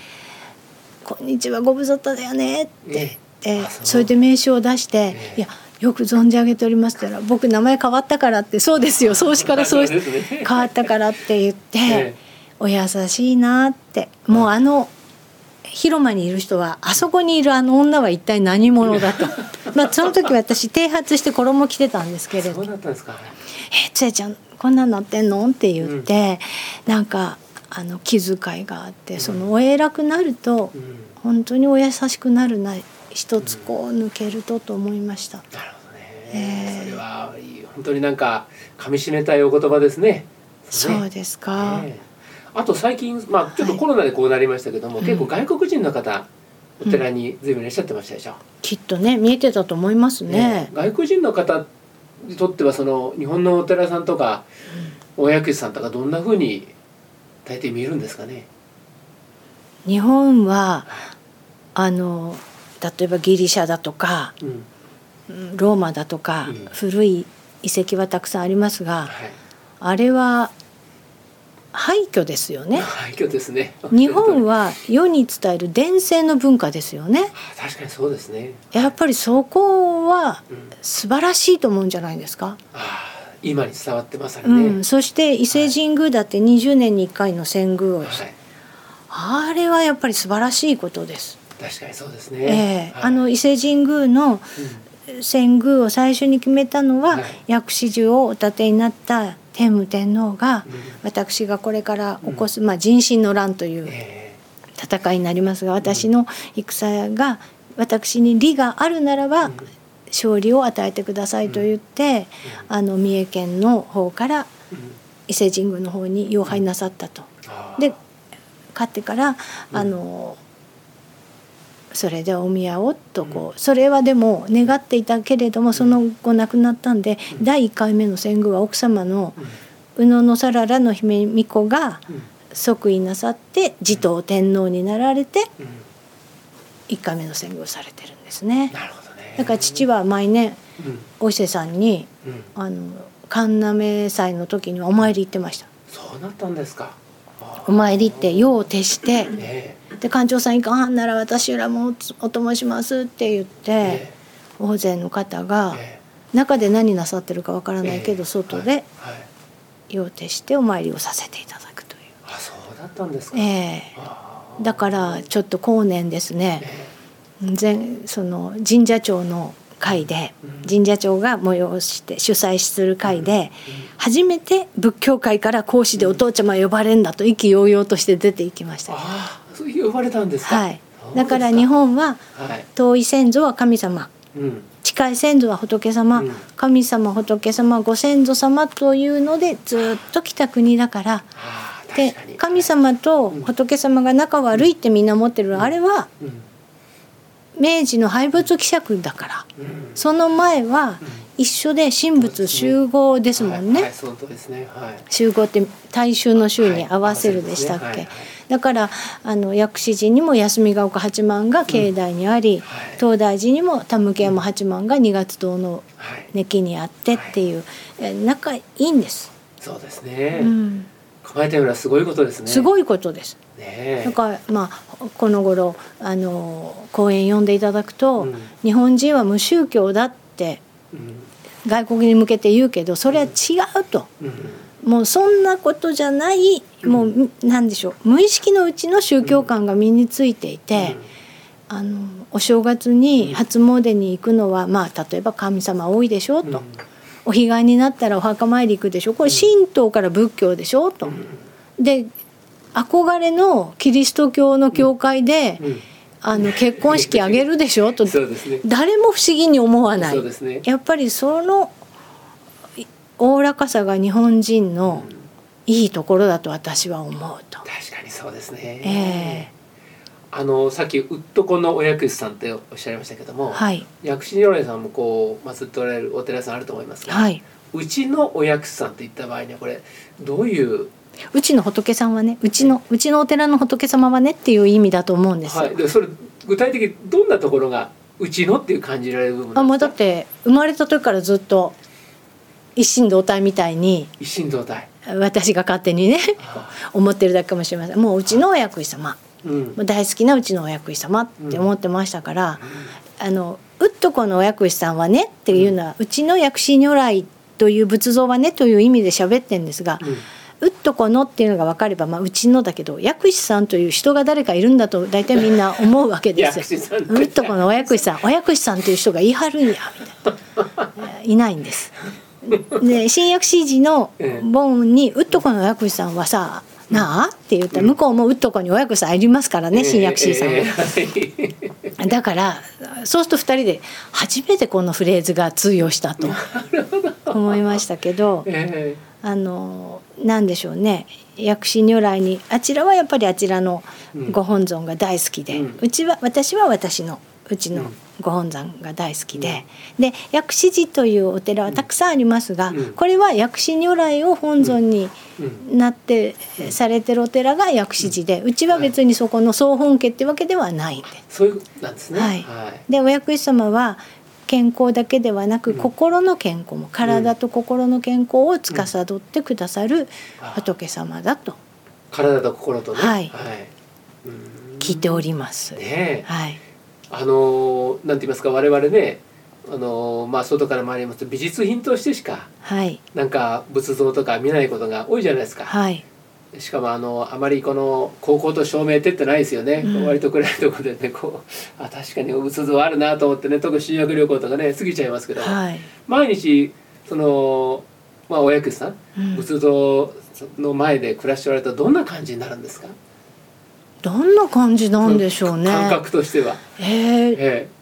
「こんにちはご無沙汰だよね」って。えー、それで名刺を出して「いやよく存じ上げております」って言ったら「僕名前変わったから」って「そうですよ宗師から宗師変わったから」って言って「お優しいな」ってもうあの広間にいる人はあそこにいるあの女は一体何者だとまあその時私剃髪して衣着てたんですけれど「 そうだったんですか、 えつやちゃんこんなんなってんの?」って言って、うん、なんかあの気遣いがあって、そのお偉くなると本当にお優しくなるな一つこう抜けるとと思いました。なるほどね、 えー、それは本当になんか噛み締めたいお言葉ですね。 そうですか、 ね、あと最近、まあ、ちょっとコロナでこうなりましたけども、はい、結構外国人の方、うん、お寺に随分いらっしゃってましたでしょ、うん、 きっとね見えてたと思いますね。ね外国人の方にとってはその日本のお寺さんとか、うん、お薬師さんとかどんなふうに大抵見えるんですかね。 日本はあの例えばギリシャだとか、うん、ローマだとか、うん、古い遺跡はたくさんありますが、はい、あれは廃墟ですよね。 廃墟ですね。 日本は世に伝える伝承の文化ですよね。 確かにそうですね。 やっぱりそこは素晴らしいと思うんじゃないですか。 うん、あ今に伝わってますね、うん、 そして伊勢神宮だってにじゅうねんにいっかいの遷宮をして、はい、あれはやっぱり素晴らしいことです。 確かにそうですね、 えーはい、あの伊勢神宮の遷宮を最初に決めたのは、はい、薬師寺をお建てになった天武天皇が、うん、私がこれから起こす、まあ、人心の乱という戦いになりますが、私の戦が私に利があるならば、うん、 勝利を与えてくださいと言って、うん、あの三重県の方から伊勢神宮の方に遥拝なさったと。うん、で勝ってから、うん、あのそれでお宮をとこう、うん、それはでも願っていたけれどもその後亡くなったんで、うん、だいいっかいめの遷宮は奥様の宇野のさららの姫巫女が即位なさって持統天皇になられていっかいめの遷宮をされてるんですね。 なるほどね。 だから父は毎年、うん、お伊勢さんに、うん、あの神嘗祭の時にはお参り行ってました。 そうなったんですか。 お参りって夜を徹して、ね、で館長さんいかんなら私らもお供しますって言って、ね、大勢の方が、ね、中で何なさってるかわからないけど、ね、外で、はいはい、夜を徹してお参りをさせていただくという。 あ、そうだったんですか。 えー、だからちょっと後年ですね、ね、その神社長の会で、神社長が催して主催する会で初めて仏教界から講師でお父ちゃま呼ばれるんだと意気揚々として出ていきました、ね。 ああ、そう呼ばれたんですか。 はい。だから日本は遠い先祖は神様、うん、近い先祖は仏様、うん、神様仏様ご先祖様というのでずっと来た国だから、で神様と仏様が仲悪いってみんな思ってる、うん、あれは、うん、明治の廃仏毀釈だから、うん、その前は一緒で神仏集合ですもんね。集合って大衆の衆に合わせるでしたっけ、はいはいはいはい、だからあの薬師寺にも霞ヶ丘八幡が境内にあり、うんはい、東大寺にも田向山八幡が二月堂の根にあってっていう、はい、仲いいんです。 そうですね、うん、考えたようなすごいことですね。 すごいことです、 ね、 だからまあこの頃あの講演読んでいただくと、うん、日本人は無宗教だって、うん、外国に向けて言うけどそれは違うと、うんうん、もうそんなことじゃない、うん、もう何でしょう無意識のうちの宗教観が身についていて、うん、あのお正月に初詣に行くのは、まあ、例えば神様多いでしょと、うん、お彼岸になったらお墓参り行くでしょこれ神道から仏教でしょと、うん、で憧れのキリスト教の教会で、うんうん、あの結婚式あげるでしょとそうですね、 誰も不思議に思わない。 そうですね、 やっぱりそのおおらかさが日本人のいいところだと私は思うと。 確かにそうですね、えー、あのさっきうっとこのお薬師さんっておっしゃいましたけども、はい、薬師如来さんもこう祀っておられるお寺さんあると思いますが、はい、うちのお薬師さんっていった場合にはこれどういううちの仏さんはねうちのうちのお寺の仏様はねっていう意味だと思うんですよ、 はい、でそれ具体的にどんなところがうちのっていう感じられる部分なんですか。 あもうだって生まれた時からずっと一心同体みたいに一心同体私が勝手にね思ってるだけかもしれません。もううちのお薬師様、うん、大好きなうちのお薬師様って思ってましたから、うん、あのうっとこのお薬師さんはねっていうのは、うん、うちの薬師如来という仏像はねという意味で喋ってるんですが、うんうっとこのっていうのが分かれば、まあ、うちのだけど薬師さんという人が誰かいるんだと大体みんな思うわけですようっとこのお薬師さんお薬師さんという人がいはるんやみたいないないんですで新薬師寺の本にうっとこのお薬師さんはさなあって言ったら向こうもうっとこにお薬師さんいりますからね、新薬師さんはだからそうするとふたりで初めてこのフレーズが通用したと思いましたけど、えー、あのなんでしょうね薬師如来にあちらはやっぱりあちらのご本尊が大好きで、うん、うちは私は私のうちのご本尊が大好きで、うん、で薬師寺というお寺はたくさんありますが、うん、これは薬師如来を本尊になって、うん、されてるお寺が薬師寺で、うちは別にそこの総本家ってわけではないんで、 そういうなんですね、 はいはい、でお薬師様は健康だけではなく、うん、心の健康も体と心の健康を司ってくださる仏様だと、 体と心とね、 はいはい、うーん聞いております、 ねはい、 あのなんて言いますか我々ねあの、まあ、外から回りますと美術品としてしか、はい、なんか仏像とか見ないことが多いじゃないですか、はい、しかもあのあまりこの高校と照明ってってないですよね、うん、割と暗いところでねこうあ確かに仏像あるなと思ってね特に修学旅行とかね過ぎちゃいますけど、はい、毎日その、まあ、お薬師さん、うん、仏像の前で暮らしておられたらどんな感じになるんですか。 どんな感じなんでしょうね感覚としては。 えー、えー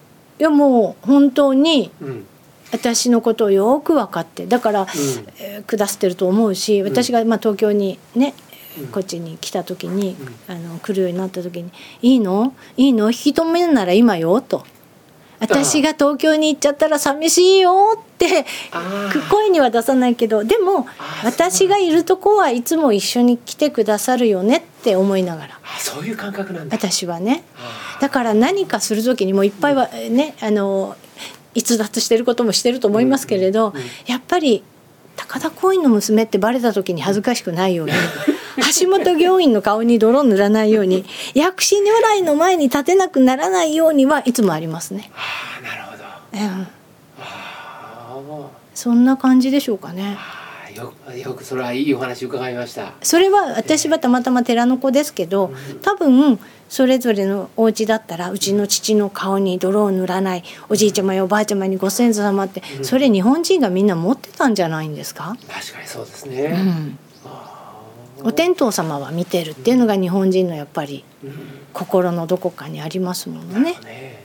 でも本当にうん私のことをよく分かって、だから、 うんえー下してると思うし、私がまあ東京にね、 うんこっちに来た時に、あの来るようになった時に「いいのいいの引き止めるなら今よ」と「私が東京に行っちゃったら寂しいよ」ってあー声には出さないけど、でもあー私がいるとこはいつも一緒に来てくださるよねって思いながら、 あそういう感覚なんだ。 私はね。 あーだから何かする時にもいっぱいはね、あの逸脱してることもしてると思いますけれど、 うんうんうんやっぱり高田光院の娘ってバレた時に恥ずかしくないように、橋本行院の顔に泥塗らないように、薬師如来の前に立てなくならないようにはいつもありますね。 あーなるほど。 うん、 あそんな感じでしょうかね。 あーよよくそれはいいお話伺いました。 それは私はたまたま寺の子ですけど、多分それぞれのお家だったらうちの父の顔に泥を塗らない、おじいちゃまやおばあちゃまにご先祖様って、それ日本人がみんな持ってたんじゃないんですか。 確かにそうですうね。 ん、 あーお天道様は見てるっていうのが日本人のやっぱりうん心のどこかにありますものね。 ねうん、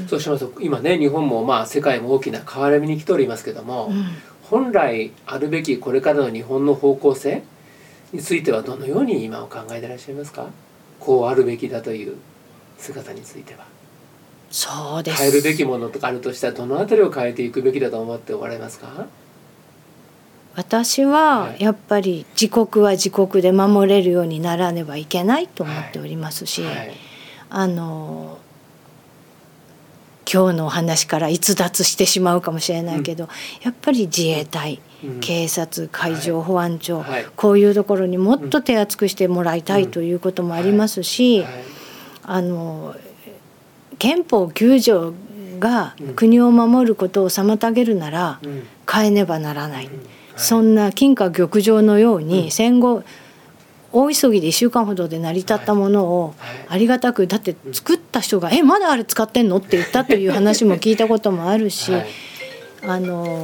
そうしますと今ね日本もまあ世界も大きな変わり目に来ておりますけども、 うん、 本来あるべきこれからの日本の方向性についてはどのように今お考えでいらっしゃいますか。こうあるべきだという姿についてはそうです。 変えるべきものとかあるとしたらどのあたりを変えていくべきだと思っておられますか。 私はやっぱり自国は自国で守れるようにならねばいけないと思っておりますし、 はいあの今日のお話から逸脱してしまうかもしれないけど、うん、やっぱり自衛隊、うん、警察、海上保安庁、はい、こういうところにもっと手厚くしてもらいたいということもありますし、あの憲法きゅう条が国を守ることを妨げるなら変えねばならない、うんうんはい、そんな金貨玉条のように戦後大急ぎでいっしゅうかんほどで成り立ったものをありがたく、だって作った人が「えまだあれ使ってんの?」って言ったという話も聞いたこともあるし、あの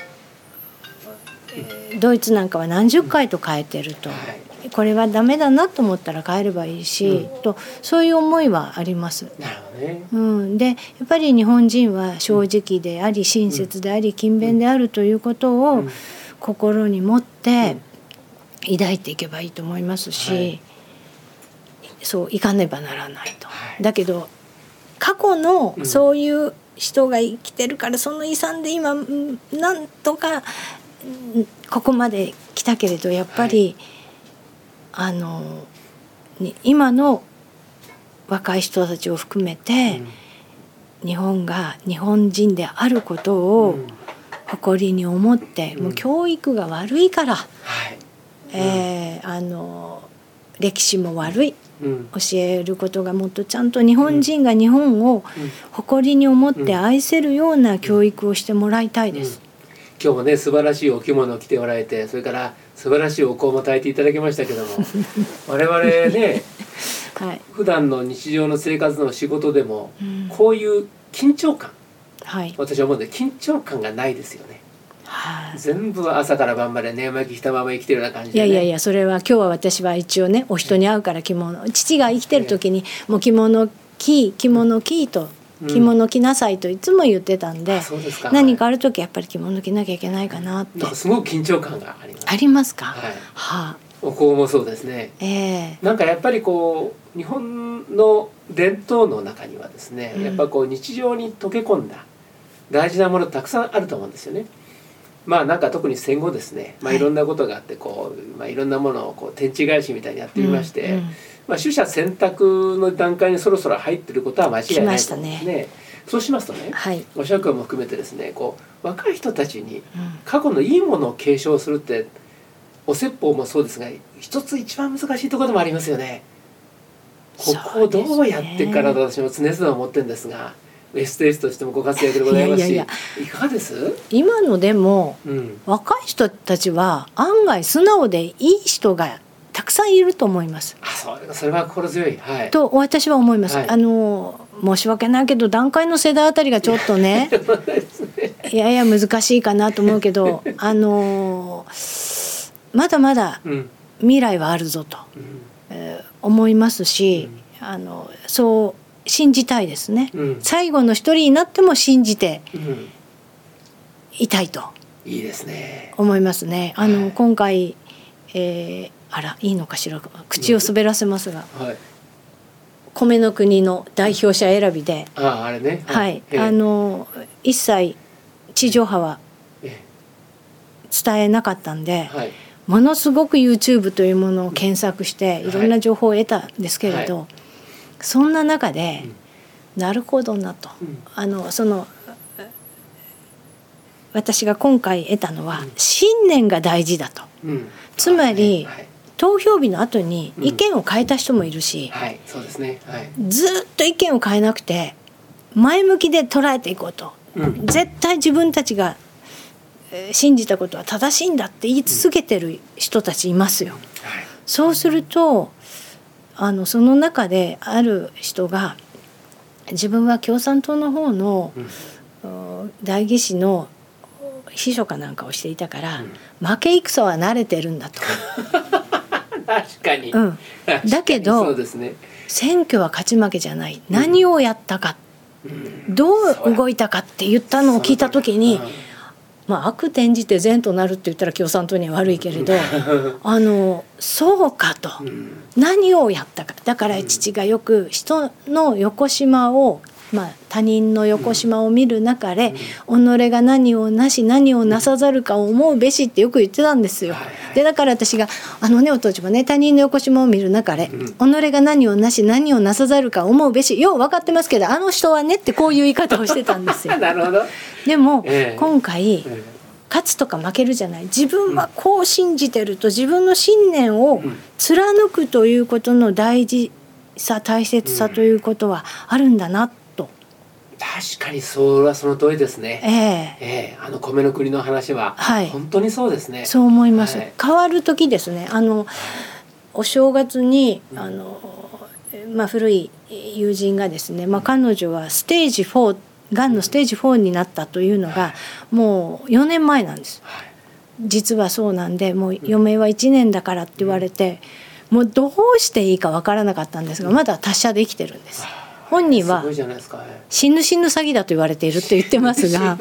ドイツなんかは何十回と変えてると、これはダメだなと思ったら変えればいいし、とそういう思いはあります。 なるほどね。 うん、でやっぱり日本人は正直であり親切であり勤勉であるということを心に持って抱いていけばいいと思いますし、はい、そういかねばならないと、はい、だけど過去のそういう人が生きてるから、うん、その遺産で今なんとかここまで来たけれど、やっぱり、はい、あの今の若い人たちを含めて、うん、日本が日本人であることを誇りに思って、うん、もう教育が悪いから、はいえー、あの歴史も悪い、うん、教えることがもっとちゃんと日本人が日本を誇りに思って愛せるような教育をしてもらいたいです、うんうん、 今日もね素晴らしいお着物を着ておられて、それから素晴らしいお香も焚いていただきましたけども我々ね、はい、普段の日常の生活の仕事でも、うん、こういう緊張感、はい、私は思うんで緊張感がないですよね。はあ、全部朝から晩まで寝巻き着たまま生きてるような感じで、ね、 いやいやいや、それは今日は私は一応ねお人に会うから着物、父が生きてる時にもう着物着着物着と着物着なさいといつも言ってたんで、うん、そうですか、何かある時やっぱり着物着なきゃいけないかなって。 なんかすごく緊張感があります。 ありますか。 はい、 はあ、 お香もそうですね、えー、なんかやっぱりこう日本の伝統の中にはですね、うん、やっぱこう日常に溶け込んだ大事なものたくさんあると思うんですよね。まあなんか特に戦後ですね、まあ、いろんなことがあってこう、まあ、いろんなものをこう天地返しみたいにやってみまして、うんうん、まあ、取捨選択の段階にそろそろ入ってることは間違いないと思うんですね。そうしますとね、はい、お釈迦も含めてですね、こう若い人たちに過去のいいものを継承するって、お説法もそうですが一つ一番難しいところでもありますよね。ここをどうやってからと私も常々思ってるんですが、エステイスとしてもご活躍でございますし、いやいやいや、いかがです？ 今のでも、うん、若い人たちは案外素直でいい人がたくさんいると思います。 あ、それ、それは心強い、はい、 と私は思います、はい、あの申し訳ないけど段階の世代あたりがちょっとねいやいや難しいかなと思うけどあのまだまだ未来はあるぞと、うん、えー、思いますし、うん、あのそう信じたいですね、 うん、 最後の一人になっても信じていたいといいですね思いますね。あの、 はい、 今回、えー、あらいいのかしら、口を滑らせますが、 はい、 米の国の代表者選びで、 ああ、あれね、 はい、あの一切地上波は伝えなかったんで、はい、ものすごく YouTube というものを検索していろんな情報を得たんですけれど、はい、そんな中で、うん、なるほどなと、うん、あのその私が今回得たのは、うん、信念が大事だと、うん、つまり、はいはい、投票日の後に意見を変えた人もいるし、 うんはい、そうですねはい、 ずっと意見を変えなくて前向きで捉えていこうと、うん、絶対自分たちが信じたことは正しいんだって言い続けてる人たちいますよ、うんはい、そうするとあのその中である人が自分は共産党の方の、うん、代議士の秘書かなんかをしていたから、うん、負け戦は慣れてるんだと確かに、 うん、だけどそうですね、 選挙は勝ち負けじゃない、うん、何をやったか、うん、どう動いたかって言ったのを聞いた時に、まあ、悪転じて善となるって言ったら共産党には悪いけれどあのそうかと、うん、何をやったか、だから父がよく人の横島を、まあ、他人の横島を見る中で、うん、己が何をなし何をなさざるかを思うべしってよく言ってたんですよ。でだから私があのねお父ちゃまね、他人の横島を見る中で、うん、己が何をなし何をなさざるかを思うべし、よう分かってますけどあの人はねってこういう言い方をしてたんですよなるほど。 でも、 えー、 今回、えー、勝つとか負けるじゃない、自分はこう信じてると自分の信念を貫くということの大事さ大切さということはあるんだなと、 確かにそれはその通りですね、 えーえー、あの米の国の話は、はい、本当にそうですね。 そう思います、はい、変わる時ですね、あのお正月にあの、まあ、古い友人がですね、まあ、彼女はステージフォー、がんのステージフォーになったというのがもうよねんまえなんです、はい、実はそうなんで、もう余命はいちねんだからって言われて、もうどうしていいか分からなかったんですが、まだ達者で生きてるんです。本人は死ぬ死ぬ詐欺だと言われているって言ってますが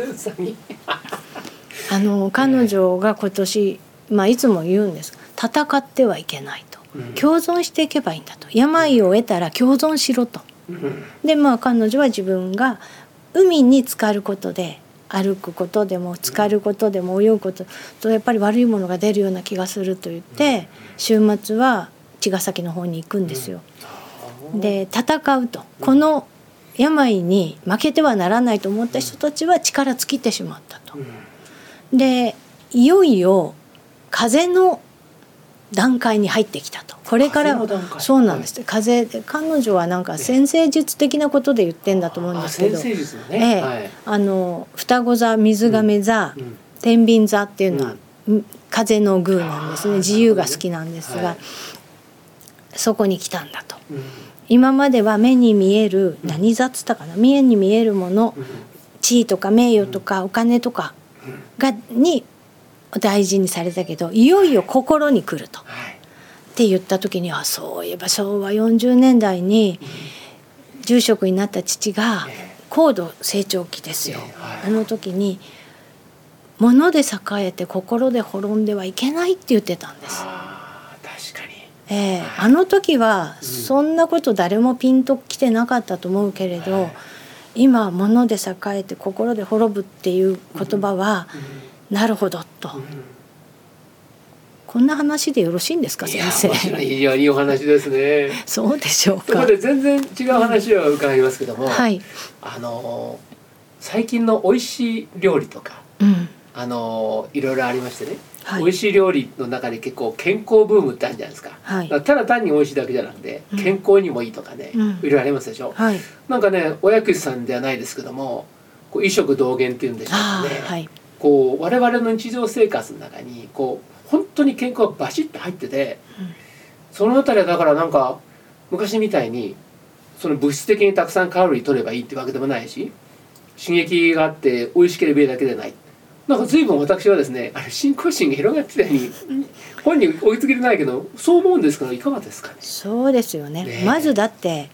あの彼女が今年、まあ、いつも言うんです、戦ってはいけないと、共存していけばいいんだと、病を得たら共存しろと。でまあ彼女は自分が海に浸かることで、歩くことでも浸かることでも泳ぐこととやっぱり悪いものが出るような気がすると言って、週末は茅ヶ崎の方に行くんですよ。で戦うと、この病に負けてはならないと思った人たちは力尽きてしまったと。でいよいよ風の段階に入ってきたと。これからそうなんです、はい、風彼女はなんか占星術的なことで言ってんだと思うんですけど、 占星術のね、 ええ、はい、あの双子座、水亀座、うん、天秤座っていうのは、うん、風の宮なんですね。自由が好きなんですが、はい、そこに来たんだと、うん、今までは目に見える、うん、何座っつったかな、目に見えるもの、うん、地位とか名誉とかお金とかがに大事にされたけど、いよいよ心に来ると、はい、って言った時には、そういえば昭和よんじゅうねんだいに住職になった父が高度成長期ですよ、はい、あの時に物で栄えて心で滅んではいけないって言ってたんです。 あ、確かに、 えー、あの時はそんなこと誰もピンときてなかったと思うけれど、はい、今物で栄えて心で滅ぶっていう言葉は、うんうん、なるほどと、うん、こんな話でよろしいんですか先生。 いや、いや、いいお話ですねそうでしょうか。 そこで全然違う話を伺いますけども、 うん、はい、 あの最近の美味しい料理とか、うん、あのいろいろありましてね、はい、美味しい料理の中で結構健康ブームってあるじゃないですか、はい、ただ単に美味しいだけじゃなくて健康にもいいとかね、うん、いろいろありますでしょ、はい、なんかね、お薬師さんではないですけども、こう医食同源っていうんでしょうかね、はい、こう我々の日常生活の中にこう本当に健康がバシッと入ってて、うん、そのあたりはだからなんか昔みたいにその物質的にたくさんカロリー取ればいいってわけでもないし、刺激があって美味しければいいだけでない。なんか随分私はですね、あれ信仰心が広がってたように本に追いつけてないけど、そう思うんですけど、いかがですかね。 そうですよね、ね。まずだって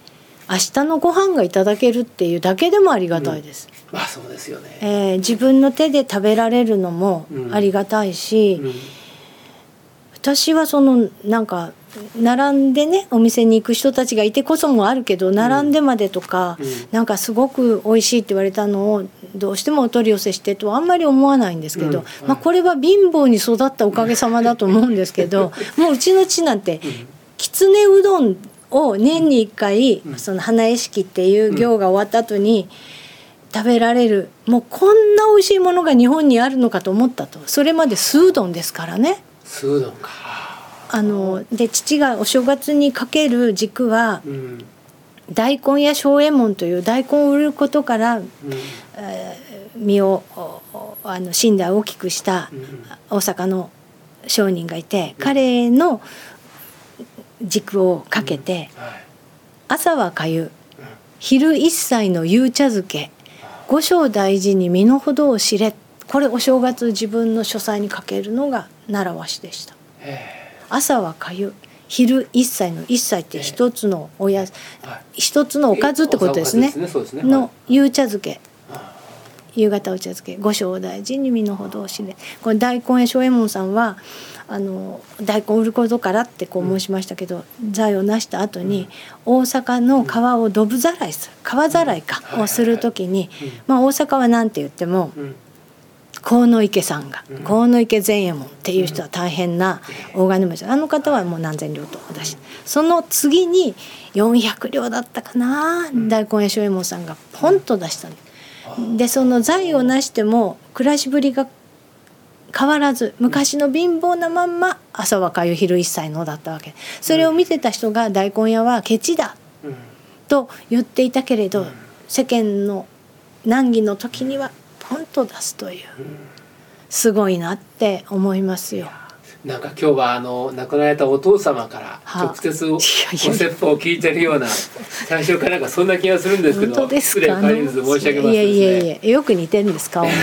明日のご飯がいただけるっていうだけでもありがたいです、 うん、まあそうですよね、 えー、自分の手で食べられるのもありがたいし、うんうん、私はそのなんか並んでねお店に行く人たちがいてこそもあるけど、並んでまでとか、うん、なんかすごく美味しいって言われたのをどうしてもお取り寄せしてとはあんまり思わないんですけど、うんはい、まあ、これは貧乏に育ったおかげさまだと思うんですけどもううちの父なんて、うん、きつねうどんを年にいっかい、うん、その花絵式っていう行が終わった後に食べられる、もうこんな美味しいものが日本にあるのかと思ったと。それまで酢うどんですからね。 酢うどんか。 あので父がお正月にかける軸は、うん、大根や小右衛門という大根を売ることから、うんえー、身をあの身代を大きくした大阪の商人がいて、うん、彼の軸をかけて、うんはい、朝はかゆ、うん、昼一菜の夕茶漬け、五章大事に身の程を知れ、これお正月自分の書斎にかけるのが習わしでした。朝はかゆ、昼一菜の一菜って一つのおや、はい、一つのおかずってことですね。の夕茶漬け、夕方お茶漬け、五章大事に身の程を知れ。これ大根や小右衛門さんはあの大根を売ることからってこう申しましたけど、うん、財を成した後に大阪の川をどぶざらいする、川ざらいか、うん、をする時に、うんまあ、大阪は何て言っても、うん鴻池さんが、うん、鴻池善右衛門っていう人は大変な大金持ち、あの方はもう何千両とお出し、その次によんひゃく両だったかな、うん、大根や小右衛門さんがポンと出したの、うん、でその財を成しても暮らしぶりが変わらず昔の貧乏なまんま朝はかゆ昼一菜のだったわけ。それを見てた人が大根屋はケチだと言っていたけれど、うん、世間の難儀の時にはポンと出すという、すごいなって思いますよ。 なんか今日はあの亡くなられたお父様から直接ご説法を聞いてるような、最初からなんかそんな気がするんですけど、 本当ですか。 失礼に申し上げますですね。 いやいやいや、よく似てるんです顔も、はい、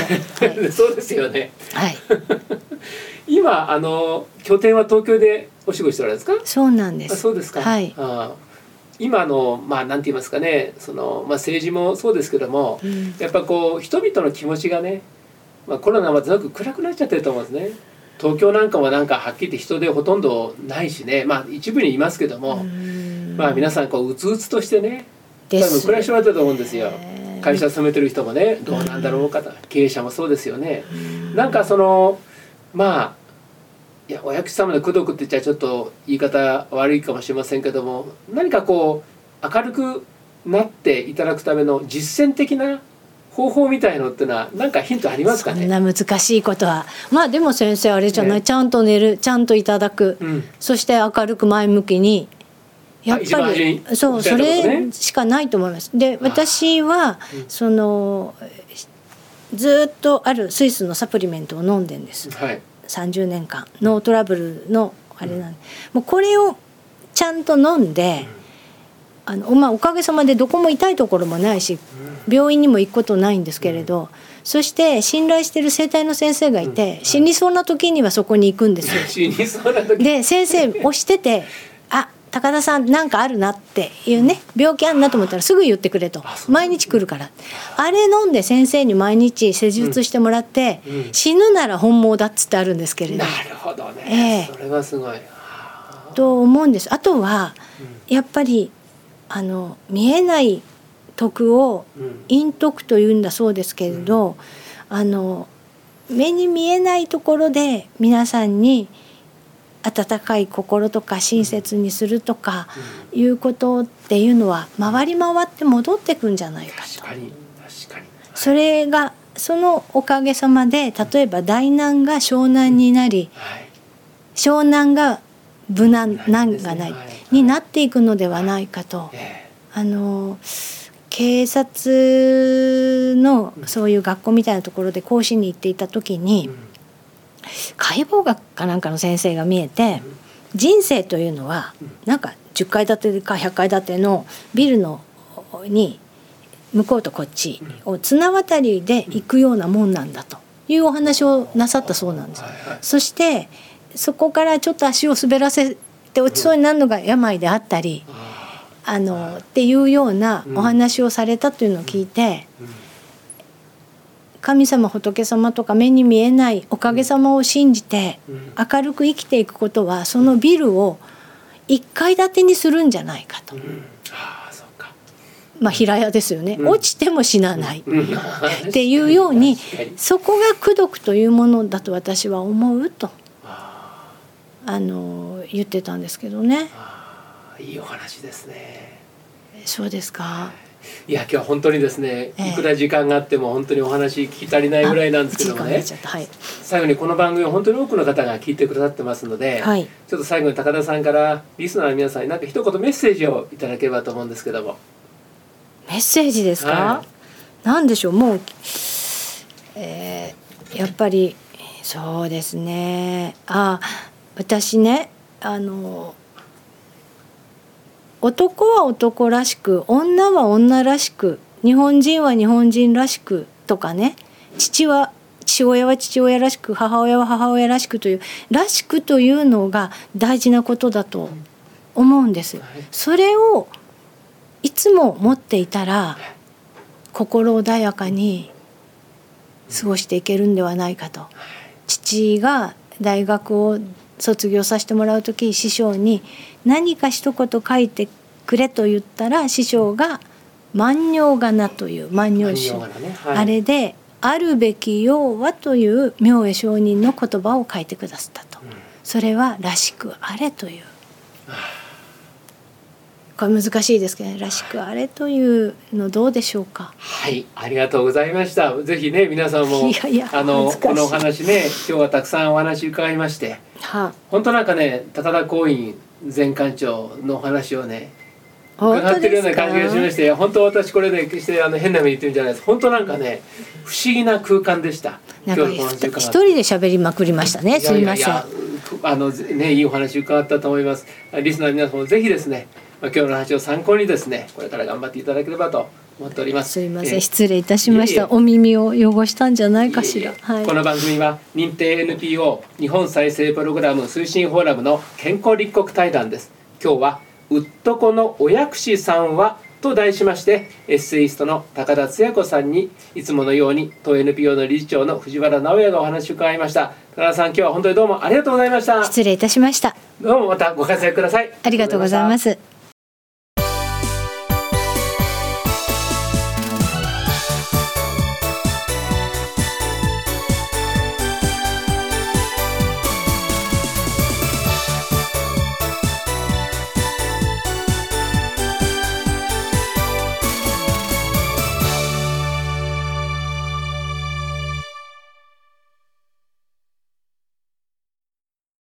そうですよね、 はい、 今あの拠点は東京でお仕事しておられるんですか。 そうなんです。 あ、そうですか、 はい、 あ今のまあなんて言いますかね、その、まあ、政治もそうですけども、うん、やっぱこう人々の気持ちがね、まあ、コロナはずっと暗くなっちゃってると思うんですね。東京なんかはなんかはっきり言って人でほとんどないしね、まあ一部にいますけども、まあ皆さんこううつうつとしてね、多分暮らしておられたと思うんですよ。会社勤めてる人もね、どうなんだろうかと、経営者もそうですよね。なんかそのまあいやお役様の功徳って言っちゃちょっと言い方悪いかもしれませんけども、何かこう明るくなっていただくための実践的な方法みたいのってのは何かヒントありますかね。 そんな難しいことは、まあでも先生あれじゃない、ね、ちゃんと寝る、ちゃんといただく、うん、そして明るく前向きに、やっぱりそう、それしかないと思います。で私は、うん、そのずっとあるスイスのサプリメントを飲んでんです、はい、さんじゅうねんかんノートラブルのあれなんで、うん、もうこれをちゃんと飲んで、うん、あのまあ、おかげさまでどこも痛いところもないし、うん、病院にも行くことないんですけれど、うん、そして信頼してる整体の先生がいて、うん、死にそうな時にはそこに行くんですよ。 死にそうな時で先生押しててあ高田さんなんかあるなっていうね、病気あるなと思ったらすぐ言ってくれと、毎日来るから、あれ飲んで先生に毎日施術してもらって、うんうん、死ぬなら本望だっつってあるんですけれど。 なるほどね、えー、それはすごいと思うんです。あとは、うん、やっぱりあの見えない徳を陰徳というんだそうですけれど、うん、あの目に見えないところで皆さんに温かい心とか親切にするとかいうことっていうのは回り回って戻ってくんじゃないかと。 確かに確かに。 それがそのおかげさまで、例えば大難が小難になり、小難が無難難がないになっていくのではないかと。あの警察のそういう学校みたいなところで講師に行っていた時に、解剖学かなんかの先生が見えて、人生というのはなんかじゅっかい建てかひゃっかい建てのビルのに向こうとこっちを綱渡りで行くようなもんなんだというお話をなさったそうなんです。そしてそこからちょっと足を滑らせて落ちそうになるのが病であったり、 あのっていうようなお話をされたというのを聞いて、神様仏様とか目に見えないおかげさまを信じて明るく生きていくことは、そのビルをいっかい建てにするんじゃないかと。まあ平屋ですよね、落ちても死なないっていうように、そこが功徳というものだと私は思うとあの言ってたんですけどね。 あ、いいお話ですね。 そうですか。 いや今日は本当にですね、いくら時間があっても本当にお話聞き足りないぐらいなんですけどもね、はい、最後にこの番組を本当に多くの方が聞いてくださってますので、はい、ちょっと最後に高田さんからリスナーの皆さんに何か一言メッセージをいただければと思うんですけども。 メッセージですか、はい、何でしょう。もう、えー、やっぱりそうですね。あ、私ね、あの男は男らしく、女は女らしく、日本人は日本人らしくとかね、父は父親は父親らしく、母親は母親らしくというらしくというのが大事なことだと思うんです。それをいつも持っていたら心穏やかに過ごしていけるんではないかと。父が大学を卒業させてもらうとき、師匠に何か一言書いてくれと言ったら、師匠が万葉仮名という万葉集、ね、はい、あれであるべき要はという明恵上人の言葉を書いてくださったと、うん、それはらしくあれという、これ難しいですけどね、らしくあれというのどうでしょうか。 はい、ありがとうございました。ぜひね皆さんもいやいやあのこのお話ね、今日はたくさんお話伺いまして、はあ、本当なんかね高田光院前館長のお話をね伺ってるような感じがしまして、本当私これね決してあの変な目に言ってるんじゃないです。本当なんかね不思議な空間でした。 なんか一人で喋りまくりましたね。すみません。いやいやいや、 あのねいいお話伺ったと思います。リスナーの皆さんもぜひですね、まあ、今日の話を参考にですね、これから頑張っていただければと思っております。 すみません、失礼いたしました。いえいえ、お耳を汚したんじゃないかしら。いえいえ、はい、この番組は認定 エヌピーオー 日本再生プログラム推進フォーラムの健康立国対談です。今日はうっとこのお薬師さんはと題しまして、エッセイストの高田つや子さんにいつものように当 エヌピーオー の理事長の藤原直也がお話を伺いました。高田さん、今日は本当にどうもありがとうございました。 失礼いたしました。 どうもまたご活躍ください。 ありがとうございます。